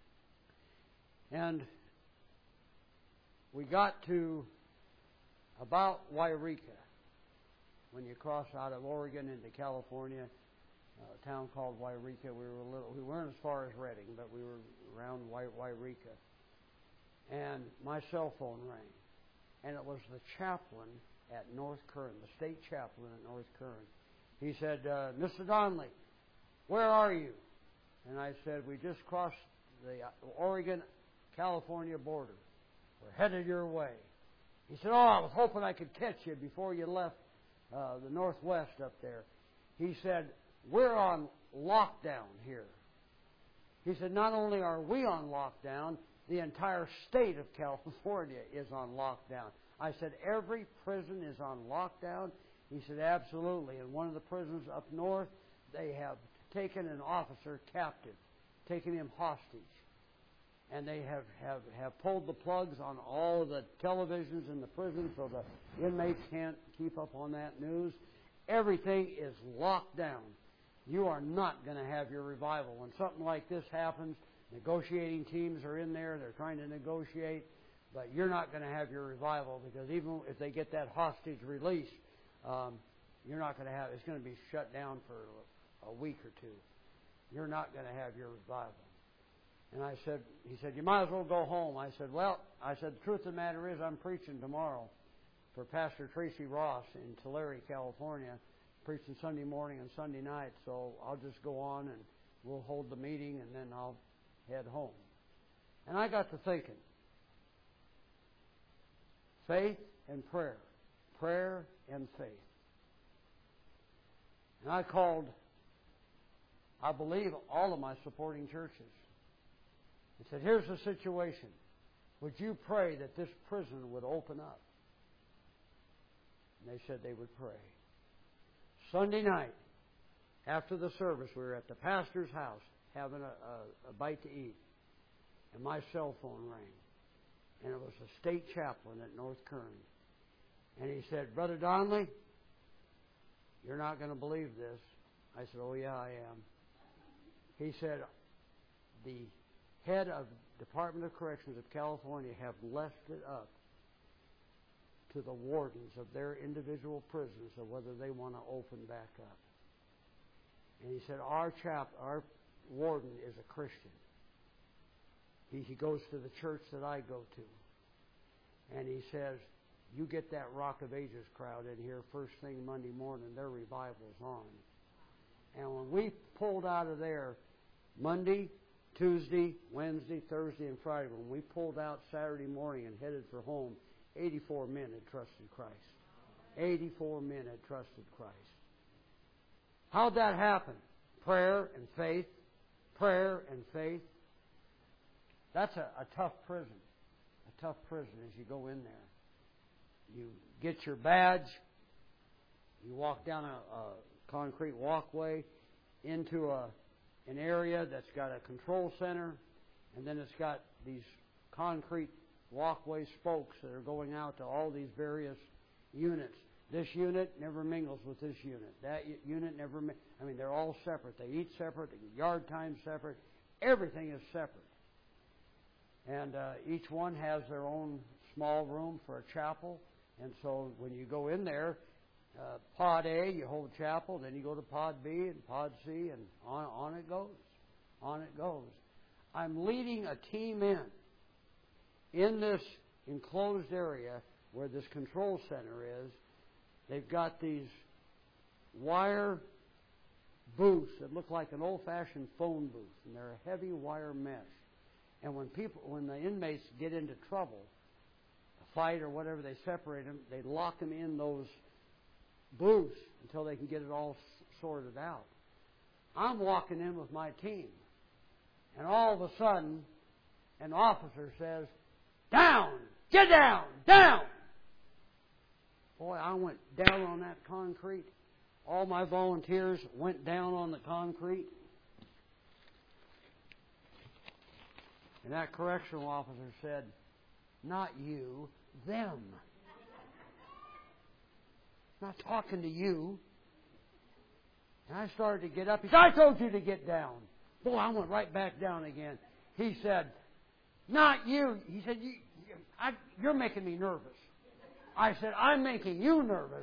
And we got to about Wairika. When you cross out of Oregon into California, a town called Wairika, we weren't as far as Redding, but we were around Wairika. And my cell phone rang, and it was the chaplain at North Kern, the state chaplain at North Kern. He said, Mr. Donnelly, where are you? And I said, we just crossed the Oregon-California border. We're headed your way. He said, I was hoping I could catch you before you left the Northwest up there. He said, we're on lockdown here. He said, not only are we on lockdown, the entire state of California is on lockdown. I said, every prison is on lockdown? He said, absolutely. In one of the prisons up north, they have taken an officer captive, taken him hostage. And they have pulled the plugs on all of the televisions in the prison so the inmates can't keep up on that news. Everything is locked down. You are not going to have your revival. When something like this happens, negotiating teams are in there. They're trying to negotiate. But you're not going to have your revival because even if they get that hostage released, you're not going to have, it's going to be shut down for a week or two. You're not going to have your revival. And he said, you might as well go home. I said, the truth of the matter is I'm preaching tomorrow for Pastor Tracy Ross in Tulare, California. preaching Sunday morning and Sunday night, so I'll just go on and we'll hold the meeting and then I'll head home. And I got to thinking, faith and prayer. Prayer and faith. And I called, I believe, all of my supporting churches and said, here's the situation. Would you pray that this prison would open up? And they said they would pray. Sunday night, after the service, we were at the pastor's house having a bite to eat. And my cell phone rang. And it was a state chaplain at North Kearney. And he said, Brother Donnelly, you're not going to believe this. I said, oh, yeah, I am. He said, the head of Department of Corrections of California have left it up to the wardens of their individual prisons of whether they want to open back up. And he said, our warden is a Christian. He goes to the church that I go to. And he says, you get that Rock of Ages crowd in here first thing Monday morning, their revival's on. And when we pulled out of there Monday, Tuesday, Wednesday, Thursday, and Friday, when we pulled out Saturday morning and headed for home, 84 men had trusted Christ. 84 men had trusted Christ. How'd that happen? Prayer and faith. Prayer and faith. That's a tough prison. A tough prison as you go in there. You get your badge. You walk down a concrete walkway into an area that's got a control center, and then it's got these concrete walkway spokes that are going out to all these various units. This unit never mingles with this unit. That unit never they're all separate. They eat separate. The yard time's separate. Everything is separate. And each one has their own small room for a chapel. And so when you go in there, Pod A, you hold chapel, then you go to Pod B and Pod C, and on it goes. On it goes. I'm leading a team in this enclosed area where this control center is. They've got these wire booths that look like an old-fashioned phone booth, and they're a heavy wire mesh. And when the inmates get into trouble, a fight or whatever, they separate them. They lock them in those booths until they can get it all sorted out. I'm walking in with my team, and all of a sudden, an officer says, "Down! Get down! Down!" Boy, I went down on that concrete. All my volunteers went down on the concrete. And that correctional officer said, "Not you, them. Not talking to you." And I started to get up. He said, "I told you to get down." Boy, I went right back down again. He said, "Not you." He said, "You're making me nervous." I said, "I'm making you nervous."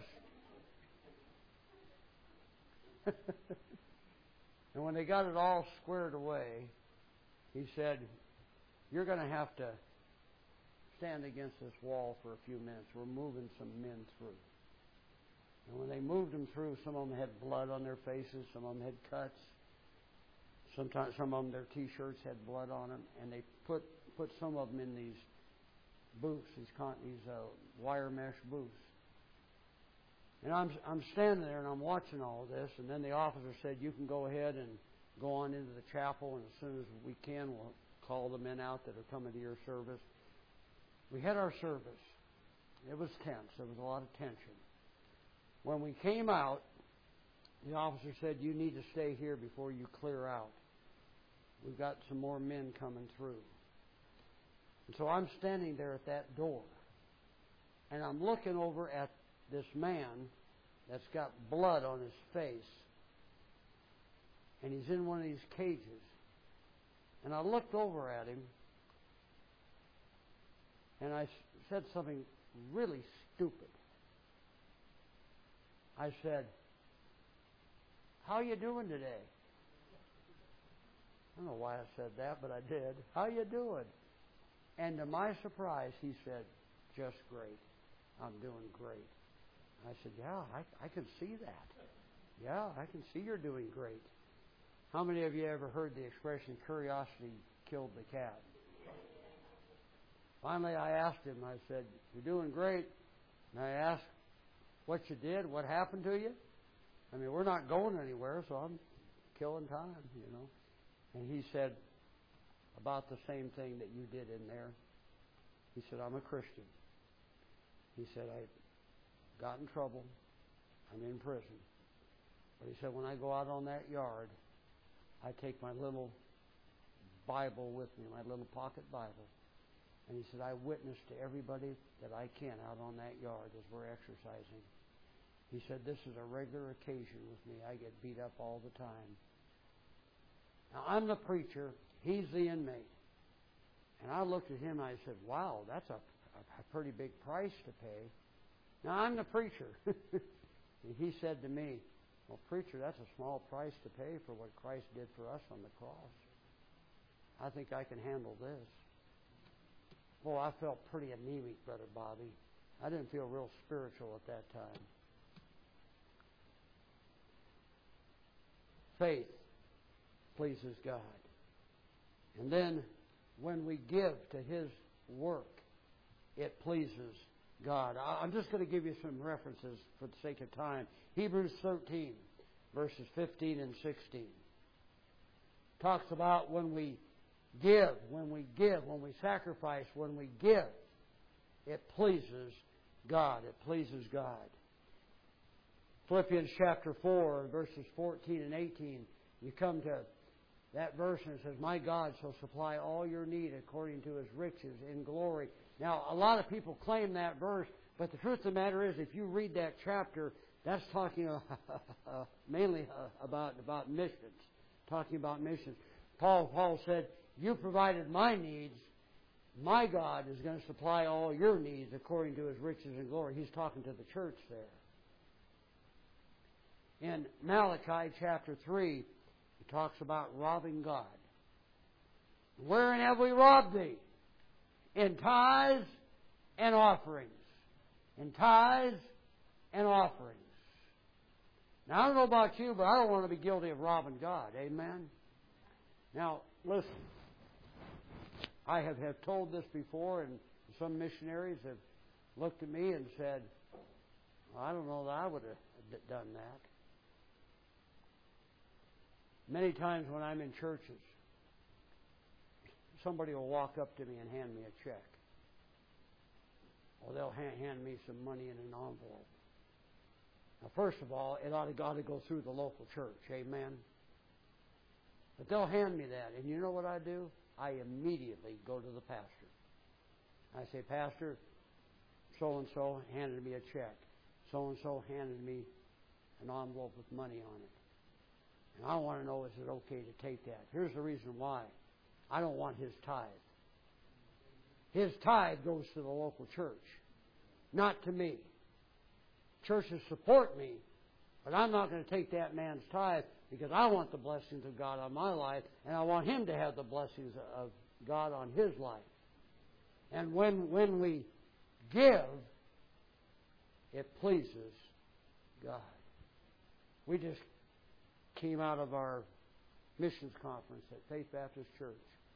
And when they got it all squared away, he said, "You're going to have to stand against this wall for a few minutes. We're moving some men through." And when they moved them through, some of them had blood on their faces, some of them had cuts. Sometimes some of them, their T-shirts had blood on them, and they put some of them in these booths, these wire mesh booths. And I'm standing there and I'm watching all of this, and then the officer said, "You can go ahead and go on into the chapel, and as soon as we can, we'll call the men out that are coming to your service." We had our service. It was tense. There was a lot of tension. When we came out, the officer said, "You need to stay here before you clear out. We've got some more men coming through." And so I'm standing there at that door, and I'm looking over at this man that's got blood on his face, and he's in one of these cages. And I looked over at him, and I said something really stupid. I said, "How you doing today?" I don't know why I said that, but I did. "How you doing?" And to my surprise, he said, "Just great. I'm doing great." I said, "Yeah, I can see that." Yeah, I can see you're doing great. How many of you ever heard the expression, curiosity killed the cat? Finally, I asked him, I said, you're doing great. And I asked what you did, what happened to you. I mean, we're not going anywhere, so I'm killing time, you know. And he said about the same thing that you did in there. He said, I'm a Christian. He said, I got in trouble. I'm in prison. But he said, when I go out on that yard, I take my little Bible with me, my little pocket Bible. And he said, I witness to everybody that I can out on that yard as we're exercising. He said, this is a regular occasion with me. I get beat up all the time. Now, I'm the preacher. He's the inmate. And I looked at him and I said, wow, that's a pretty big price to pay. Now, I'm the preacher. And he said to me, well, preacher, that's a small price to pay for what Christ did for us on the cross. I think I can handle this. Boy, I felt pretty anemic, Brother Bobby. I didn't feel real spiritual at that time. Faith pleases God. And then when we give to His work, it pleases God. I'm just going to give you some references for the sake of time. Hebrews 13, verses 15 and 16. Talks about when we give, when we sacrifice, when we give, it pleases God. It pleases God. Philippians chapter 4, verses 14 and 18, you come to that verse and it says, my God shall supply all your need according to His riches in glory. Now, a lot of people claim that verse, but the truth of the matter is, if you read that chapter, that's talking mainly about missions, talking about missions. Paul said, you provided my needs, my God is going to supply all your needs according to His riches and glory. He's talking to the church there. In Malachi chapter 3, he talks about robbing God. Wherein have we robbed thee? In tithes and offerings. In tithes and offerings. Now, I don't know about you, but I don't want to be guilty of robbing God. Amen? Now, listen. I have told this before, and some missionaries have looked at me and said, well, I don't know that I would have done that. Many times when I'm in churches, somebody will walk up to me and hand me a check. Or they'll hand me some money in an envelope. Now, first of all, it ought to go through the local church. Amen? But they'll hand me that. And you know what I do? I immediately go to the pastor. I say, Pastor, so-and-so handed me a check. So-and-so handed me an envelope with money on it. And I want to know, is it okay to take that? Here's the reason why. I don't want his tithe. His tithe goes to the local church, not to me. Churches support me, but I'm not going to take that man's tithe because I want the blessings of God on my life, and I want him to have the blessings of God on his life. And when we give, it pleases God. We just came out of our missions conference at Faith Baptist Church.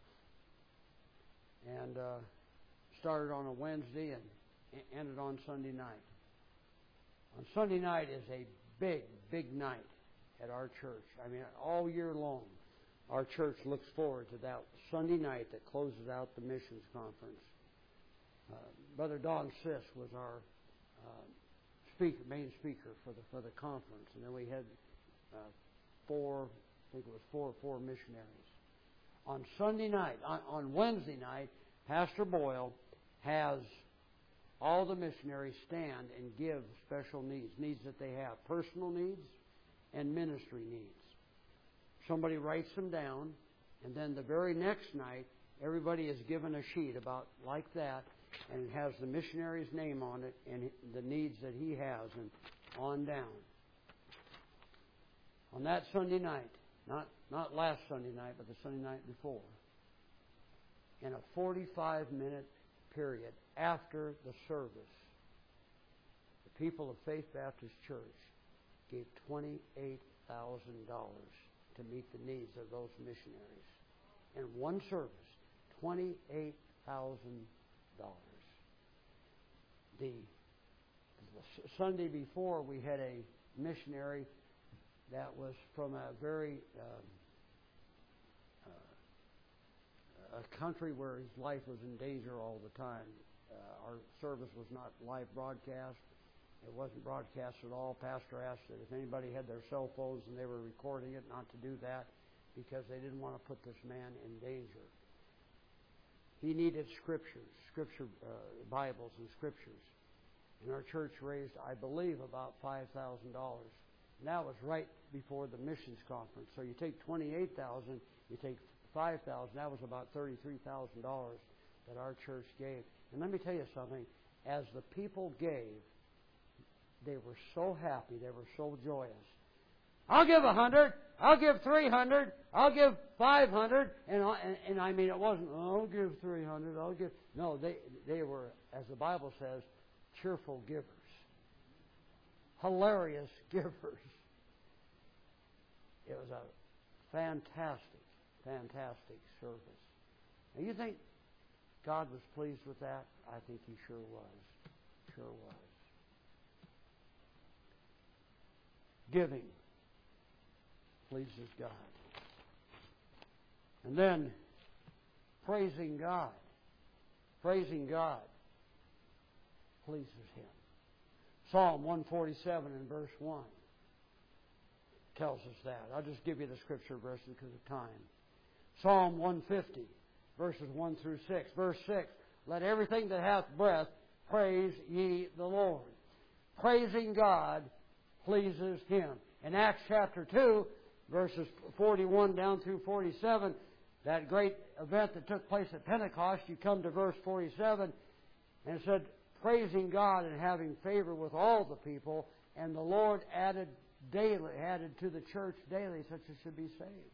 And started on a Wednesday and ended on Sunday night. On Sunday night is a big, big night at our church. I mean, all year long, our church looks forward to that Sunday night that closes out the missions conference. Brother Don Siss was our main speaker for the conference, and then we had four missionaries. On Sunday night, on Wednesday night, Pastor Boyle has all the missionaries stand and give special needs that they have, personal needs and ministry needs. Somebody writes them down, and then the very next night, everybody is given a sheet about like that, and it has the missionary's name on it and the needs that he has, and on down. On that Sunday night, not last Sunday night, but the Sunday night before, in a 45-minute period after the service, the people of Faith Baptist Church gave $28,000 to meet the needs of those missionaries. In one service, $28,000. The Sunday before, we had a missionary that was from a very a country where his life was in danger all the time. Our service was not live broadcast. It wasn't broadcast at all. Pastor asked that if anybody had their cell phones and they were recording it, not to do that because they didn't want to put this man in danger. He needed Bibles and scriptures. And our church raised, I believe, about $5,000. And that was right before the missions conference. So you take $28,000, you take $5,000. That was about $33,000 that our church gave. And let me tell you something. As the people gave, they were so happy. They were so joyous. I'll give 100. I'll give 300. I'll give 500. And I mean, it wasn't, I'll give 300. I'll give. No, they were, as the Bible says, cheerful givers. Hilarious givers. It was a fantastic service. And you think God was pleased with that? I think He sure was. Sure was. Giving pleases God. And then praising God. Praising God pleases Him. Psalm 147 and verse 1 tells us that. I'll just give you the scripture verses because of time. Psalm 150, verses 1 through 6. Verse 6, let everything that hath breath praise ye the Lord. Praising God pleases Him. In Acts chapter 2, verses 41 down through 47, that great event that took place at Pentecost, you come to verse 47, and it said, praising God and having favor with all the people, and the Lord added to the church daily such as should be saved.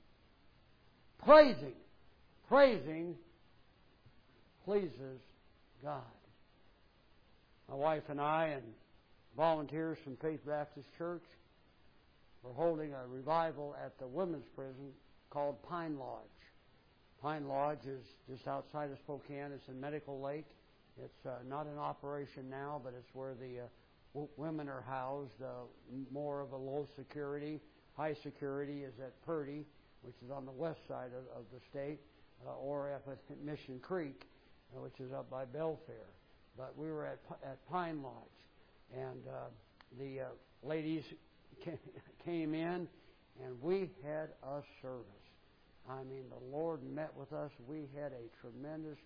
Praising pleases God. My wife and I and volunteers from Faith Baptist Church were holding a revival at the women's prison called Pine Lodge. Pine Lodge is just outside of Spokane. It's in Medical Lake. It's not in operation now, but it's where the women are housed. More of a low security. High security is at Purdy, which is on the west side of the state, or up at Mission Creek, which is up by Belfair. But we were at Pine Lodge, and the ladies came in, and we had a service. I mean, the Lord met with us. We had a tremendous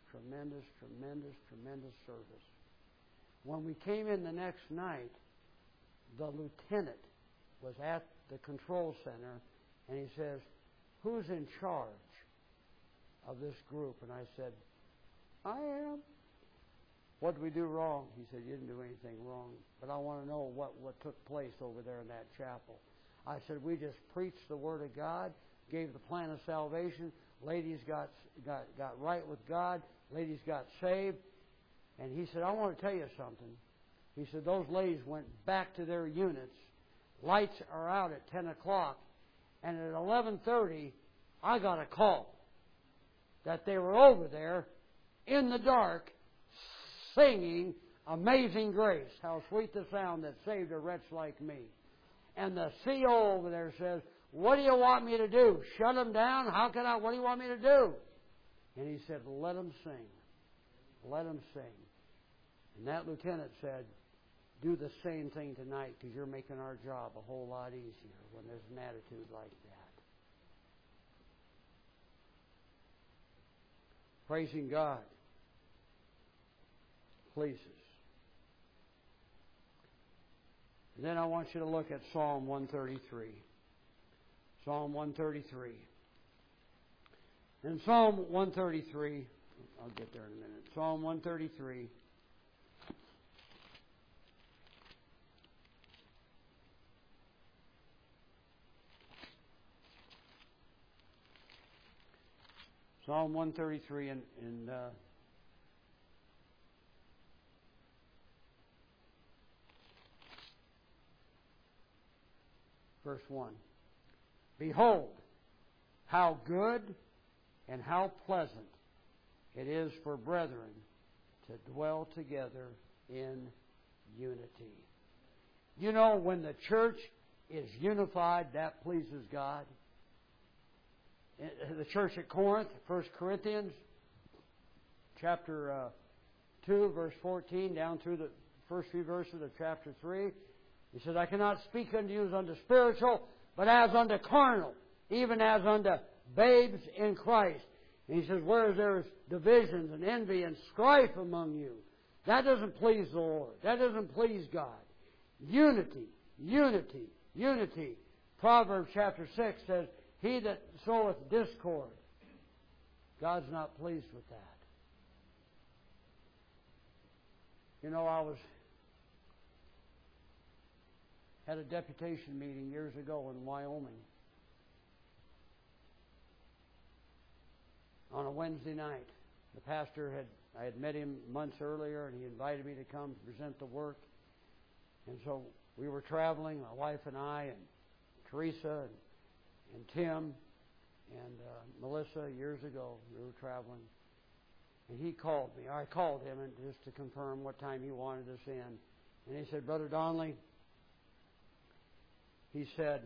service. When we came in the next night, the lieutenant was at the control center, and he says, who's in charge of this group? And I said, I am. What did we do wrong? He said, you didn't do anything wrong, but I want to know what took place over there in that chapel. I said, we just preached the Word of God, gave the plan of salvation. Ladies got right with God. Ladies got saved. And he said, I want to tell you something. He said, those ladies went back to their units. Lights are out at 10 o'clock. And at 11:30, I got a call that they were over there in the dark singing Amazing Grace. How sweet the sound that saved a wretch like me. And the CO over there says, what do you want me to do? Shut them down? What do you want me to do? And he said, let them sing. Let them sing. And that lieutenant said, do the same thing tonight because you're making our job a whole lot easier when there's an attitude like that. Praising God pleases. And then I want you to look at Psalm 133. Psalm 133. In Psalm 133, I'll get there in a minute. Psalm 133. Psalm 133 and verse 1. Behold, how good and how pleasant it is for brethren to dwell together in unity. You know, when the church is unified, that pleases God. The church at Corinth, 1 Corinthians chapter 2, verse 14, down through the first few verses of chapter 3. He says, I cannot speak unto you as unto spiritual, but as unto carnal, even as unto babes in Christ. And he says, whereas there is divisions and envy and strife among you, that doesn't please the Lord. That doesn't please God. Unity, unity, unity. Proverbs chapter 6 says, he that soweth discord, God's not pleased with that. You know, I had a deputation meeting years ago in Wyoming on a Wednesday night. The pastor I had met him months earlier, and he invited me to come present the work. And so we were traveling, my wife and I, and Teresa, and Tim, and Melissa, years ago. We were traveling. And he called me. I called him and just to confirm what time he wanted us in. And he said, Brother Donnelly, he said,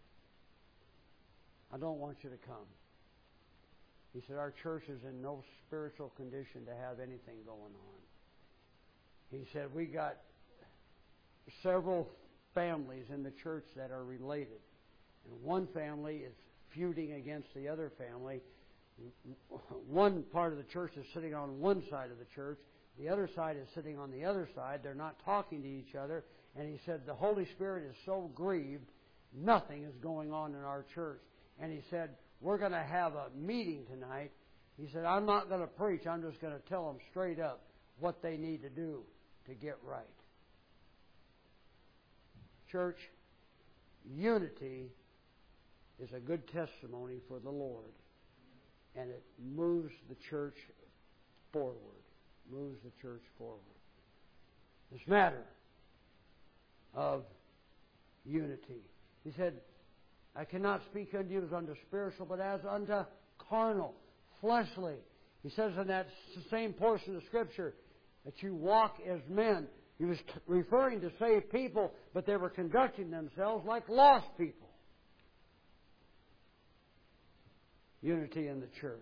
I don't want you to come. He said, our church is in no spiritual condition to have anything going on. He said, we got several families in the church that are related. And one family is feuding against the other family. One part of the church is sitting on one side of the church. The other side is sitting on the other side. They're not talking to each other. And he said, the Holy Spirit is so grieved, nothing is going on in our church. And he said, we're going to have a meeting tonight. He said, I'm not going to preach. I'm just going to tell them straight up what they need to do to get right. Church, unity is a good testimony for the Lord. And it moves the church forward. Moves the church forward. This matter of unity. He said, I cannot speak unto you as unto spiritual, but as unto carnal, fleshly. He says in that same portion of Scripture that you walk as men. He was referring to saved people, but they were conducting themselves like lost people. Unity in the church.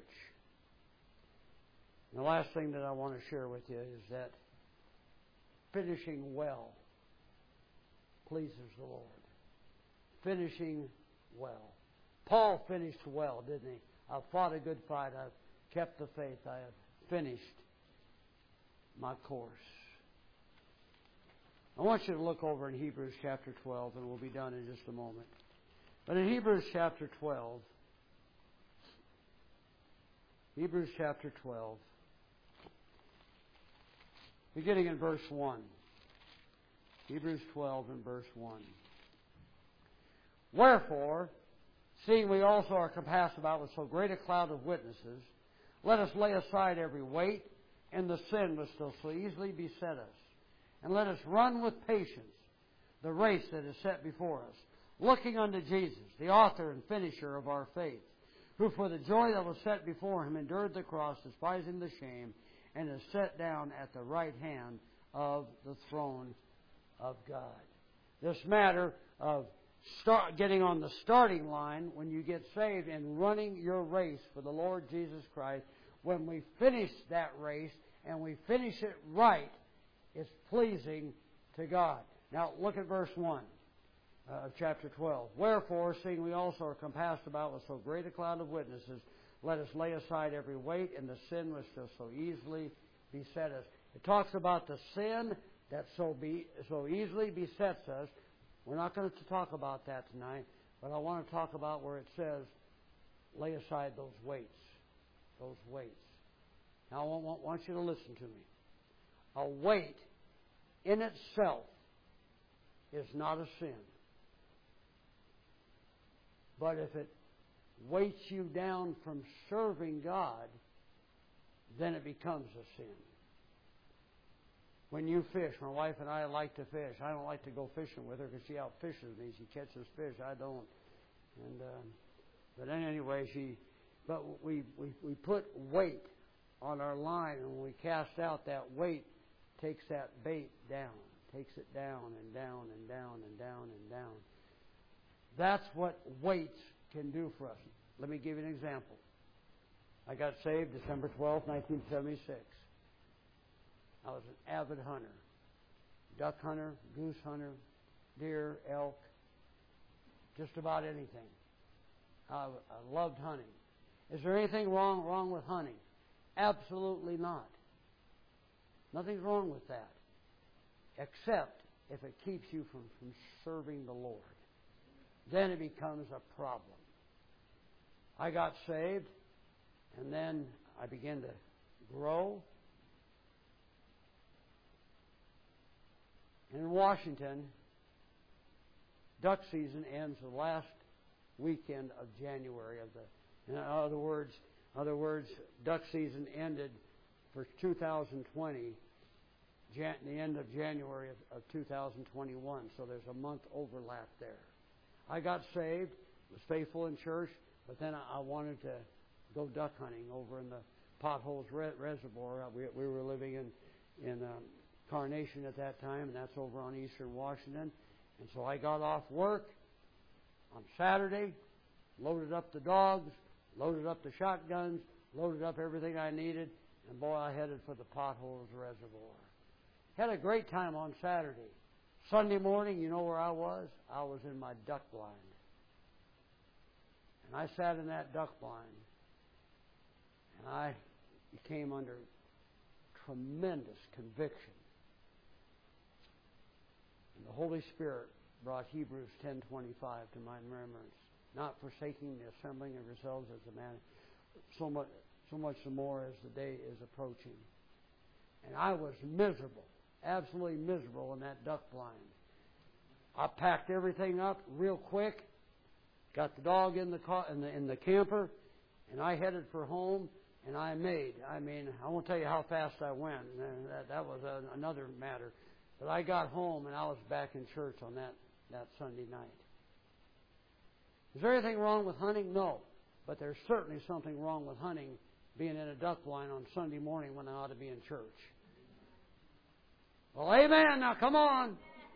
And the last thing that I want to share with you is that finishing well pleases the Lord. Finishing well. Paul finished well, didn't he? I've fought a good fight. I've kept the faith. I have finished my course. I want you to look over in Hebrews chapter 12, and we'll be done in just a moment. But in Hebrews chapter 12, beginning in verse 1. Hebrews 12 and verse 1. Wherefore, seeing we also are compassed about with so great a cloud of witnesses, let us lay aside every weight and the sin which doth so easily beset us, and let us run with patience the race that is set before us, looking unto Jesus, the author and finisher of our faith, who for the joy that was set before him endured the cross, despising the shame, and is set down at the right hand of the throne of God. This matter of getting on the starting line when you get saved and running your race for the Lord Jesus Christ, when we finish that race and we finish it right, is pleasing to God. Now look at verse 1 of chapter 12. Wherefore, seeing we also are compassed about with so great a cloud of witnesses, let us lay aside every weight and the sin which does so easily beset us. It talks about the sin that so easily besets us. We're not going to talk about that tonight, but I want to talk about where it says, lay aside those weights. Those weights. Now, I want you to listen to me. A weight in itself is not a sin. But if it weights you down from serving God, then it becomes a sin. when you fish. My wife and I like to fish. I don't like to go fishing with her because she outfishes me. She catches fish. I don't. And but anyway, we put weight on our line, and when we cast out, that weight takes that bait down, takes it down and down and down and down and down. That's what weights can do for us. Let me give you an example. I got saved December 12, 1976. I was an avid hunter. Duck hunter, goose hunter, deer, elk, just about anything. I loved hunting. Is there anything wrong with hunting? Absolutely not. Nothing's wrong with that, except if it keeps you from serving the Lord. Then it becomes a problem. I got saved, and then I began to grow. In Washington, duck season ends the last weekend of January. In other words, duck season ended for 2020, the end of January of 2021. So there's a month overlap there. I got saved, was faithful in church, but then I wanted to go duck hunting over in the Potholes Reservoir. We were living in Carnation at that time, and that's over on eastern Washington. And so I got off work on Saturday, loaded up the dogs, loaded up the shotguns, loaded up everything I needed, and boy, I headed for the Potholes Reservoir. Had a great time on Saturday. Sunday morning, you know where I was? I was in my duck blind. And I sat in that duck blind, and I came under tremendous conviction. And the Holy Spirit brought Hebrews 10:25 to my remembrance, not forsaking the assembling of yourselves as a man, so much the more as the day is approaching. And I was miserable, absolutely miserable in that duck blind. I packed everything up real quick, got the dog in the car, in the camper, and I headed for home. And I won't tell you how fast I went. That was another matter. But I got home, and I was back in church on that Sunday night. Is there anything wrong with hunting? No. But there's certainly something wrong with hunting, being in a duck blind on Sunday morning when I ought to be in church. Well, amen. Now, come on.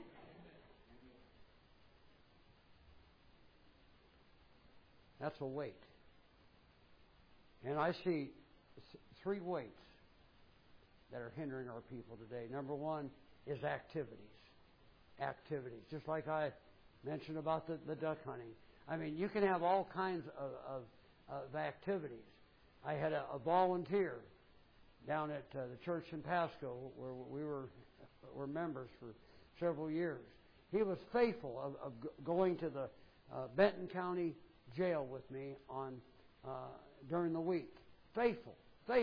That's a weight. And I see three weights that are hindering our people today. Number one is activities. Activities. Just like I mentioned about the duck hunting. I mean, you can have all kinds of activities. I had a volunteer down at the church in Pasco where we were members for several years. He was faithful of going to the Benton County Jail with me during the week. Faithful.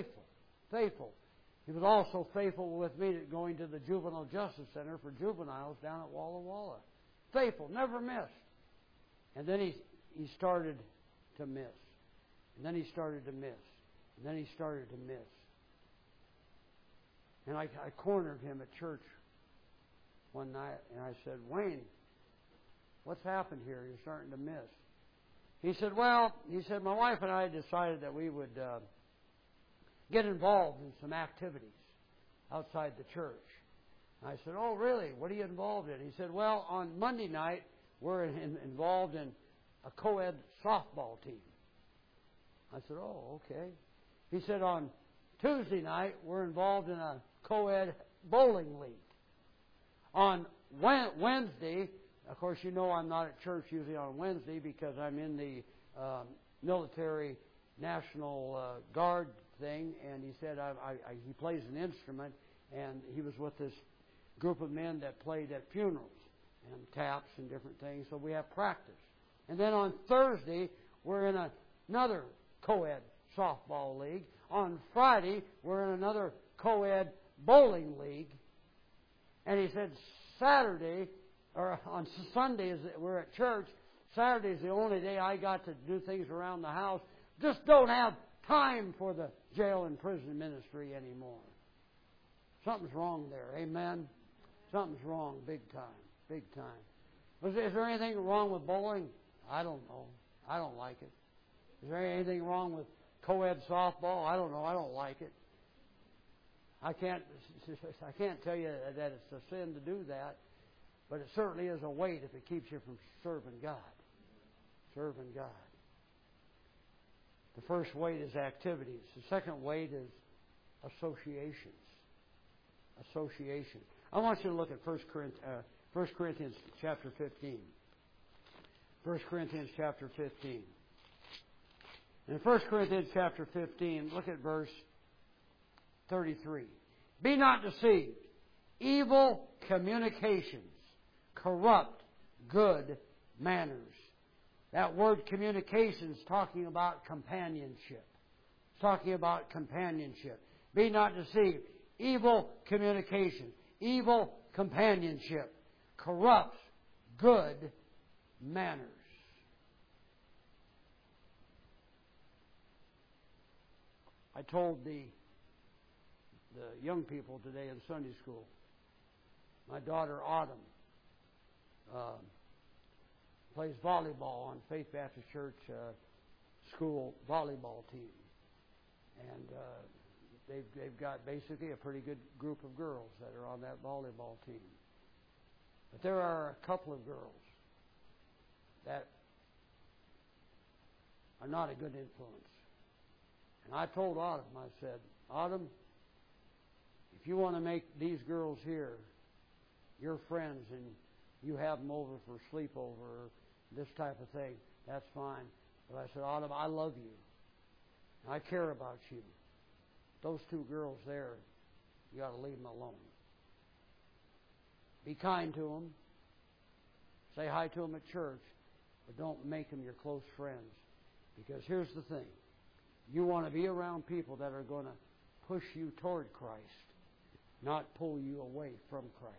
He was also faithful with me going to the Juvenile Justice Center for juveniles down at Walla Walla. Faithful, never missed. And then he started to miss. And then he started to miss. And then he started to miss. And I cornered him at church one night, and I said, Wayne, what's happened here? You're starting to miss. He said, my wife and I decided that we would get involved in some activities outside the church. I said, oh, really? What are you involved in? He said, well, on Monday night, we're involved in a co-ed softball team. I said, oh, okay. He said, on Tuesday night, we're involved in a co-ed bowling league. On Wednesday, of course, you know I'm not at church usually on Wednesday because I'm in the military National Guard thing, and he said he plays an instrument, and he was with this group of men that played at funerals and taps and different things, so we have practice. And then on Thursday, we're in another co-ed softball league. On Friday, we're in another co-ed bowling league. And he said Saturday, or on Sunday, we're at church. Saturday is the only day I got to do things around the house. Just don't have time for the jail and prison ministry anymore. Something's wrong there. Amen? Something's wrong big time. Big time. Is there anything wrong with bowling? I don't know. I don't like it. Is there anything wrong with co-ed softball? I don't know. I don't like it. I can't tell you that it's a sin to do that, but it certainly is a weight if it keeps you from serving God. Serving God. The first weight is activities. The second weight is associations. Association. I want you to look at 1 Corinthians chapter 15. 1 Corinthians chapter 15. In 1 Corinthians chapter 15, look at verse 33. Be not deceived. Evil communications corrupt good manners. That word communications talking about companionship. It's talking about companionship. Be not deceived. Evil communication, evil companionship corrupts good manners. I told the young people today in Sunday school, my daughter Autumn plays volleyball on Faith Baptist Church school volleyball team. And they've got basically a pretty good group of girls that are on that volleyball team. But there are a couple of girls that are not a good influence. And I told Autumn, I said, Autumn, if you want to make these girls here your friends and you have them over for sleepover or this type of thing, that's fine. But I said, Autumn, I love you. I care about you. Those two girls there, you ought to leave them alone. Be kind to them. Say hi to them at church, but don't make them your close friends. Because here's the thing. You want to be around people that are going to push you toward Christ, not pull you away from Christ.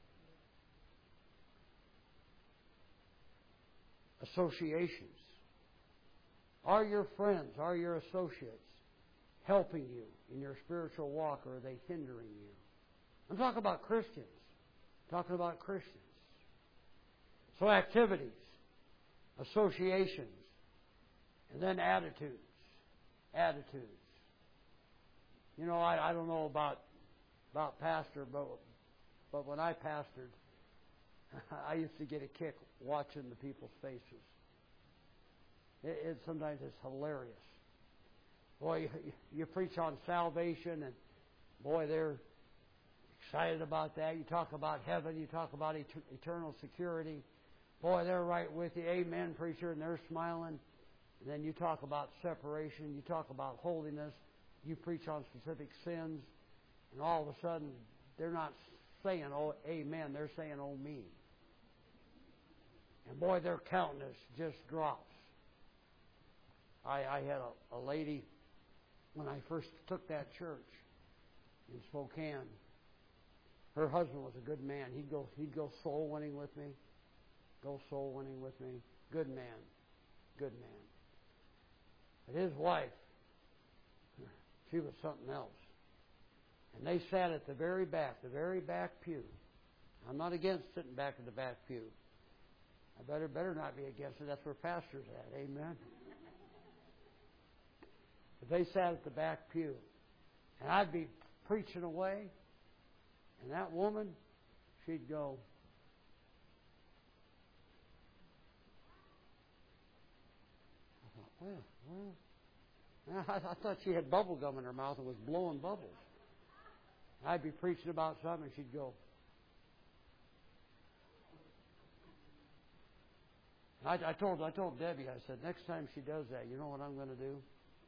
Associations. Are your friends, are your associates helping you in your spiritual walk, or are they hindering you? I'm talking about Christians. I'm talking about Christians. So activities, associations, and then attitudes. Attitudes. You know, I don't know about pastor, but when I pastored, I used to get a kick watching the people's faces. Sometimes it's hilarious. Boy, you preach on salvation, and boy, they're excited about that. You talk about heaven, you talk about eternal security. Boy, they're right with you. Amen, preacher, and they're smiling. And then you talk about separation, you talk about holiness, you preach on specific sins, and all of a sudden, they're not saying, oh, amen, they're saying, oh, me. And boy, their countenance just drops. I had a lady, when I first took that church in Spokane, her husband was a good man. He'd go soul winning with me. Good man. But his wife, she was something else. And they sat at the very back pew. I'm not against sitting back in the back pew. I better not be against it. That's where pastor's at. Amen. But they sat at the back pew. And I'd be preaching away. And that woman, she'd go, well, I thought she had bubble gum in her mouth and was blowing bubbles. I'd be preaching about something, and she'd go. I told Debbie, I said, next time she does that, you know what I'm going to do?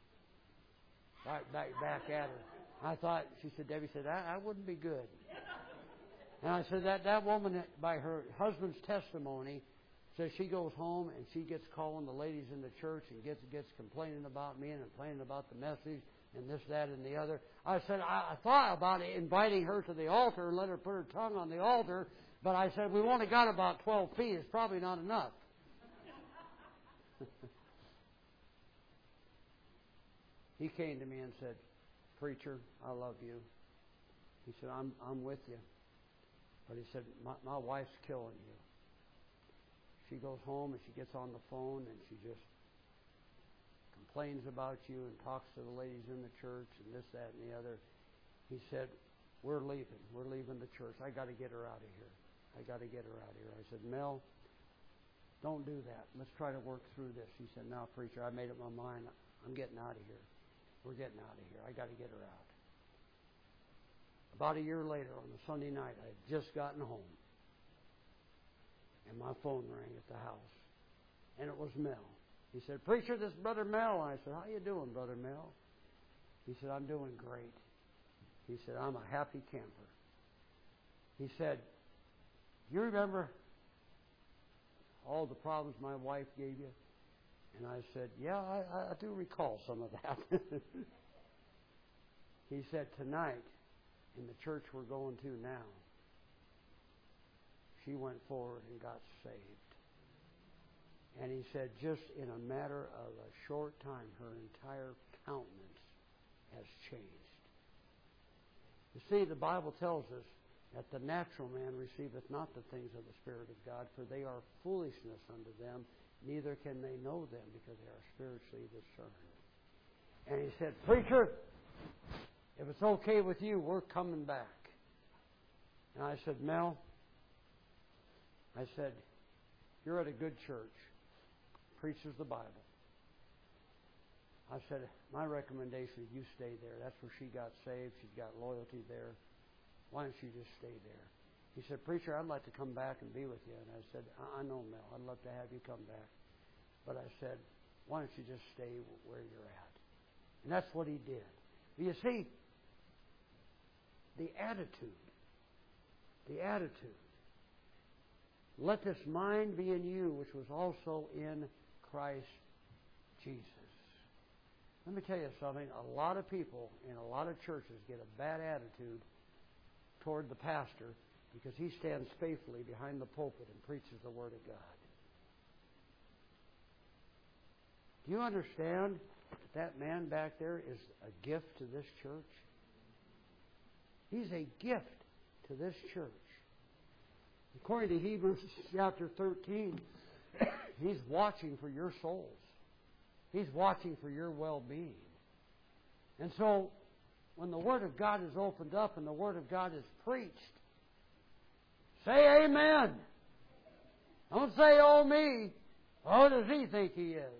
Back at her. I thought, Debbie said, I wouldn't be good. And I said, that woman, by her husband's testimony, says she goes home and she gets calling the ladies in the church and gets complaining about me and complaining about the message and this, that, and the other. I said, I thought about inviting her to the altar and let her put her tongue on the altar, but I said, we've only got about 12 feet. It's probably not enough. He came to me and said, preacher, I love you. He said, I'm with you. But he said, my wife's killing you. She goes home and she gets on the phone and she just complains about you and talks to the ladies in the church and this, that, and the other. He said, we're leaving. We're leaving the church. I got to get her out of here. I got to get her out of here. I said, Mel, don't do that. Let's try to work through this. He said, no, preacher, I made up my mind. I'm getting out of here. We're getting out of here. I got to get her out. About a year later, on a Sunday night, I had just gotten home. And my phone rang at the house. And it was Mel. He said, preacher, this is Brother Mel. I said, how you doing, Brother Mel? He said, I'm doing great. He said, I'm a happy camper. He said, you remember all the problems my wife gave you? And I said, yeah, I do recall some of that. He said, tonight, in the church we're going to now, she went forward and got saved. And he said, just in a matter of a short time, her entire countenance has changed. You see, the Bible tells us that the natural man receiveth not the things of the Spirit of God, for they are foolishness unto them, neither can they know them, because they are spiritually discerned. And he said, preacher, if it's okay with you, we're coming back. And I said, Mel, I said, you're at a good church, preaches the Bible. I said, my recommendation is you stay there. That's where she got saved. She's got loyalty there. Why don't you just stay there? He said, preacher, I'd like to come back and be with you. And I said, I know, Mel. I'd love to have you come back. But I said, why don't you just stay where you're at? And that's what he did. You see, the attitude. Let this mind be in you, which was also in Christ Jesus. Let me tell you something. A lot of people in a lot of churches get a bad attitude toward the pastor because he stands faithfully behind the pulpit and preaches the Word of God. Do you understand that man back there is a gift to this church? He's a gift to this church. According to Hebrews chapter 13, he's watching for your souls. He's watching for your well-being. And so, when the Word of God is opened up and the Word of God is preached, say amen. Don't say, oh me. Oh, does he think he is?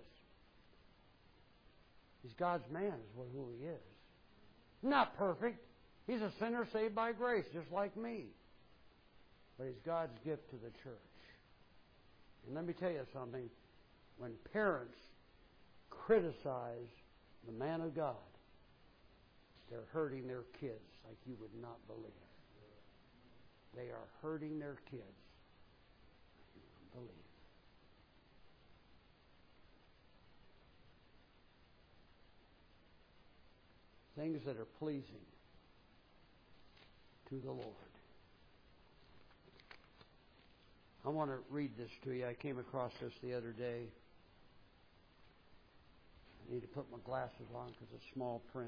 He's God's man, is who he is. Not perfect. He's a sinner saved by grace, just like me. But he's God's gift to the church. And let me tell you something. When parents criticize the man of God, they're hurting their kids like you would not believe. They are hurting their kids like you wouldn't believe. Things that are pleasing to the Lord. I want to read this to you. I came across this the other day. I need to put my glasses on because it's small print.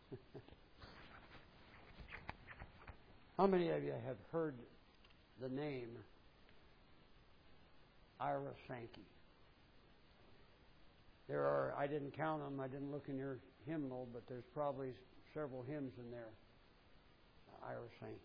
How many of you have heard the name Ira Sankey? There are, I didn't count them, I didn't look in your hymnal, but there's probably several hymns in there. Ira Sankey.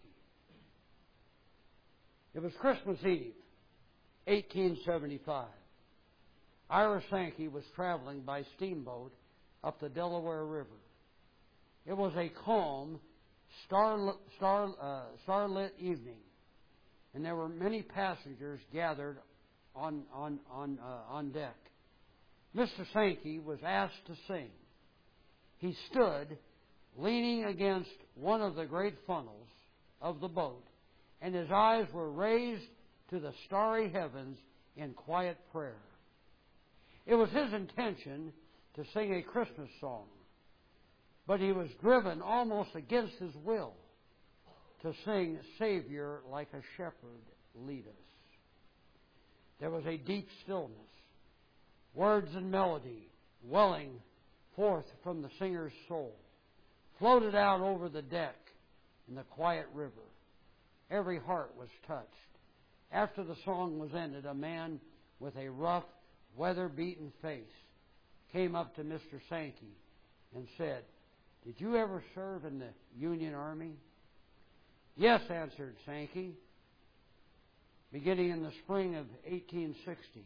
It was Christmas Eve, 1875. Ira Sankey was traveling by steamboat up the Delaware River. It was a calm, starlit evening, and there were many passengers gathered on deck. Mr. Sankey was asked to sing. He stood leaning against one of the great funnels of the boat, and his eyes were raised to the starry heavens in quiet prayer. It was his intention to sing a Christmas song, but he was driven almost against his will to sing Savior like a shepherd lead us. There was a deep stillness, words and melody welling forth from the singer's soul, floated out over the deck in the quiet river. Every heart was touched. After the song was ended, a man with a rough, weather-beaten face came up to Mr. Sankey and said, "Did you ever serve in the Union Army?" "Yes," answered Sankey, "beginning in the spring of 1860.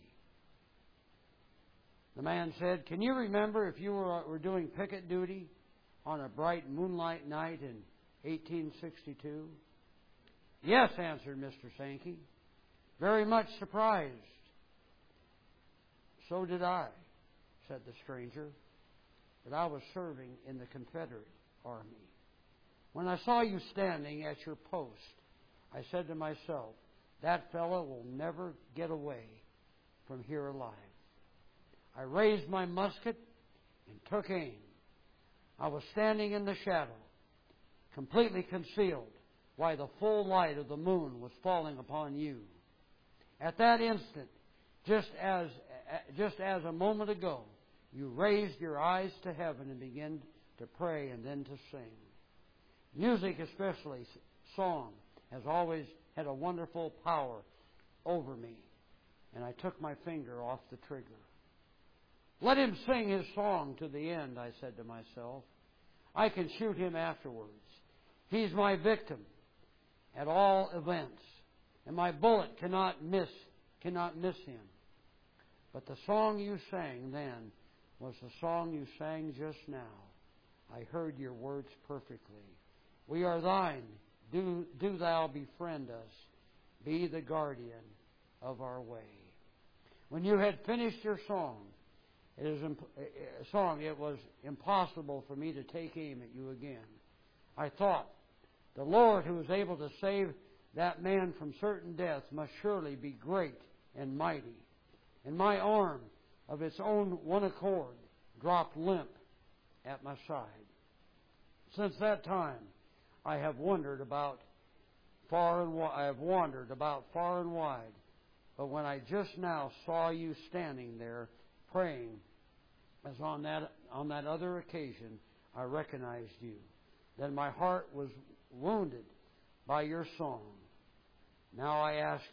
The man said, "Can you remember if you were doing picket duty on a bright moonlight night in 1862? "Yes," answered Mr. Sankey, very much surprised. "So did I," said the stranger, "but I was serving in the Confederate Army. When I saw you standing at your post, I said to myself, that fellow will never get away from here alive. I raised my musket and took aim. I was standing in the shadow, completely concealed, while the full light of the moon was falling upon you. At that instant, just as a moment ago, you raised your eyes to heaven and began to pray and then to sing. Music, especially song, has always had a wonderful power over me, and I took my finger off the trigger. Let him sing his song to the end, I said to myself. I can shoot him afterwards. He's my victim at all events, and my bullet cannot miss him. But the song you sang then was the song you sang just now. I heard your words perfectly. We are thine. Do thou befriend us. Be the guardian of our way. When you had finished your song, it was impossible for me to take aim at you again. I thought, the Lord who is able to save that man from certain death must surely be great and mighty. And my arm, of its own one accord, dropped limp at my side. Since that time, I have wandered about far and wide. But when I just now saw you standing there praying, as on that other occasion, I recognized you. Then my heart was wounded by your song. Now I ask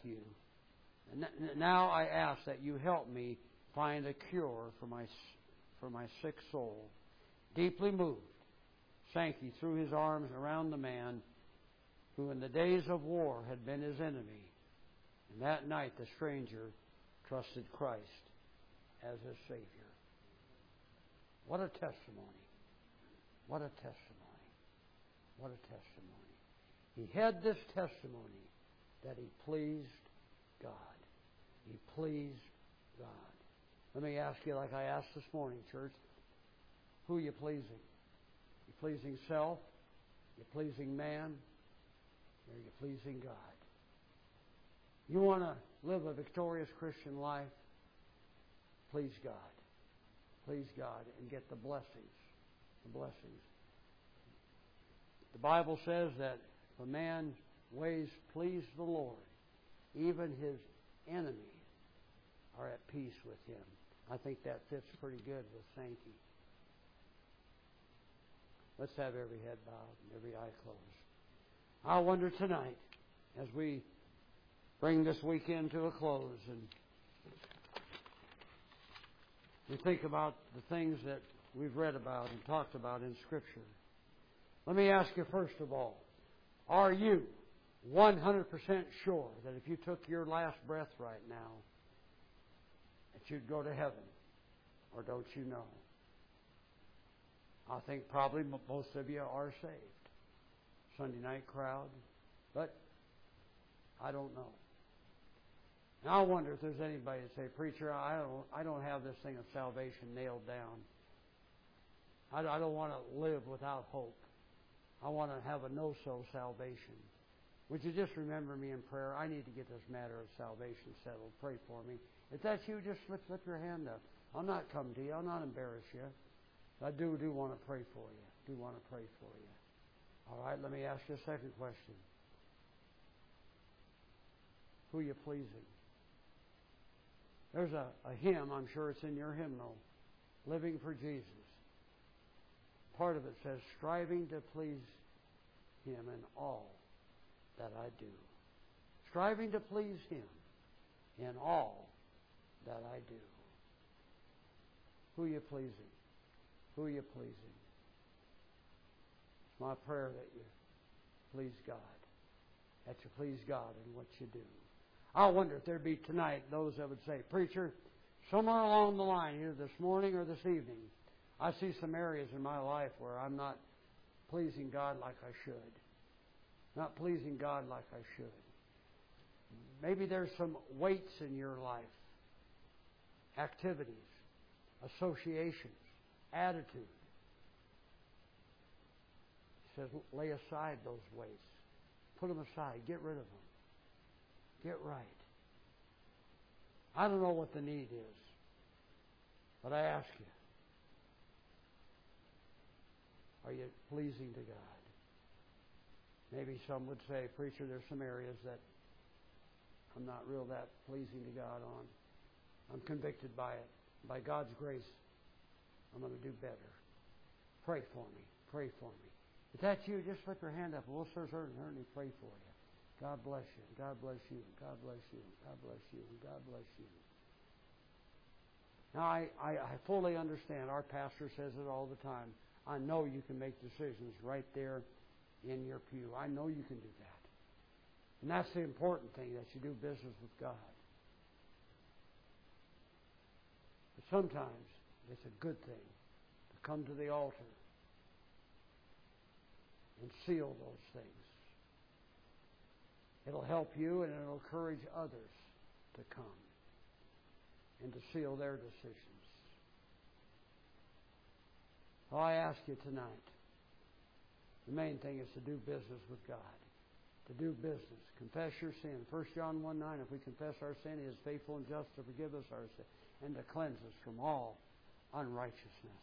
that you help me find a cure for my sick soul. Deeply moved, Sankey threw his arms around the man who in the days of war had been his enemy. And that night the stranger trusted Christ as his Savior. What a testimony. What a testimony. What a testimony. He had this testimony that he pleased God. He pleased God. Let me ask you, like I asked this morning, church, who are you pleasing? You pleasing self? You pleasing man? Or are you pleasing God? You want to live a victorious Christian life? Please God. Please God and get the blessings. The blessings. The Bible says that if a man's ways please the Lord, even his enemies are at peace with him. I think that fits pretty good with Sankey. Let's have every head bowed and every eye closed. I wonder tonight, as we bring this weekend to a close and we think about the things that we've read about and talked about in Scripture. Let me ask you first of all, are you 100% sure that if you took your last breath right now, that you'd go to heaven? Or don't you know? I think probably most of you are saved. Sunday night crowd. But I don't know. Now I wonder if there's anybody that say, preacher, I don't have this thing of salvation nailed down. I don't want to live without hope. I want to have a no-so salvation. Would you just remember me in prayer? I need to get this matter of salvation settled. Pray for me. If that's you, just slip your hand up. I'll not come to you. I'll not embarrass you. I do want to pray for you. Do want to pray for you. All right, let me ask you a second question. Who are you pleasing? There's a hymn, I'm sure it's in your hymnal, Living for Jesus. Part of it says, striving to please Him in all that I do. Striving to please Him in all that I do. Who are you pleasing? Who are you pleasing? It's my prayer that you please God. That you please God in what you do. I wonder if there'd be tonight those that would say, Preacher, somewhere along the line, either this morning or this evening, I see some areas in my life where I'm not pleasing God like I should. Not pleasing God like I should. Maybe there's some weights in your life. Activities, associations, attitude. He says, lay aside those weights. Put them aside. Get rid of them. Get right. I don't know what the need is, but I ask you, are you pleasing to God? Maybe some would say, Preacher, there's some areas that I'm not real that pleasing to God on. I'm convicted by it. By God's grace, I'm going to do better. Pray for me. Pray for me. If that's you, just slip your hand up and we'll certainly pray for you. God bless you. God bless you. God bless you. God bless you. God bless you. Now, I fully understand. Our pastor says it all the time. I know you can make decisions right there in your pew. I know you can do that. And that's the important thing, that you do business with God. But sometimes it's a good thing to come to the altar and seal those things. It'll help you and it'll encourage others to come and to seal their decisions. So I ask you tonight, the main thing is to do business with God. To do business. Confess your sin. 1 John 1:9, if we confess our sin, He is faithful and just to forgive us our sin and to cleanse us from all unrighteousness.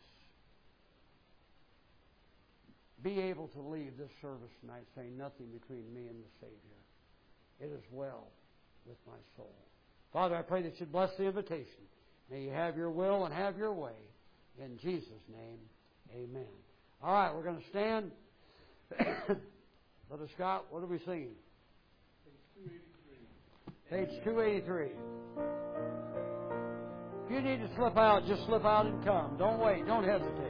Be able to leave this service tonight saying nothing between me and the Savior. It is well with my soul. Father, I pray that you bless the invitation. May you have your will and have your way. In Jesus' name, amen. All right, we're going to stand. Brother Scott, what are we singing? Page 283. If you need to slip out, just slip out and come. Don't wait. Don't hesitate.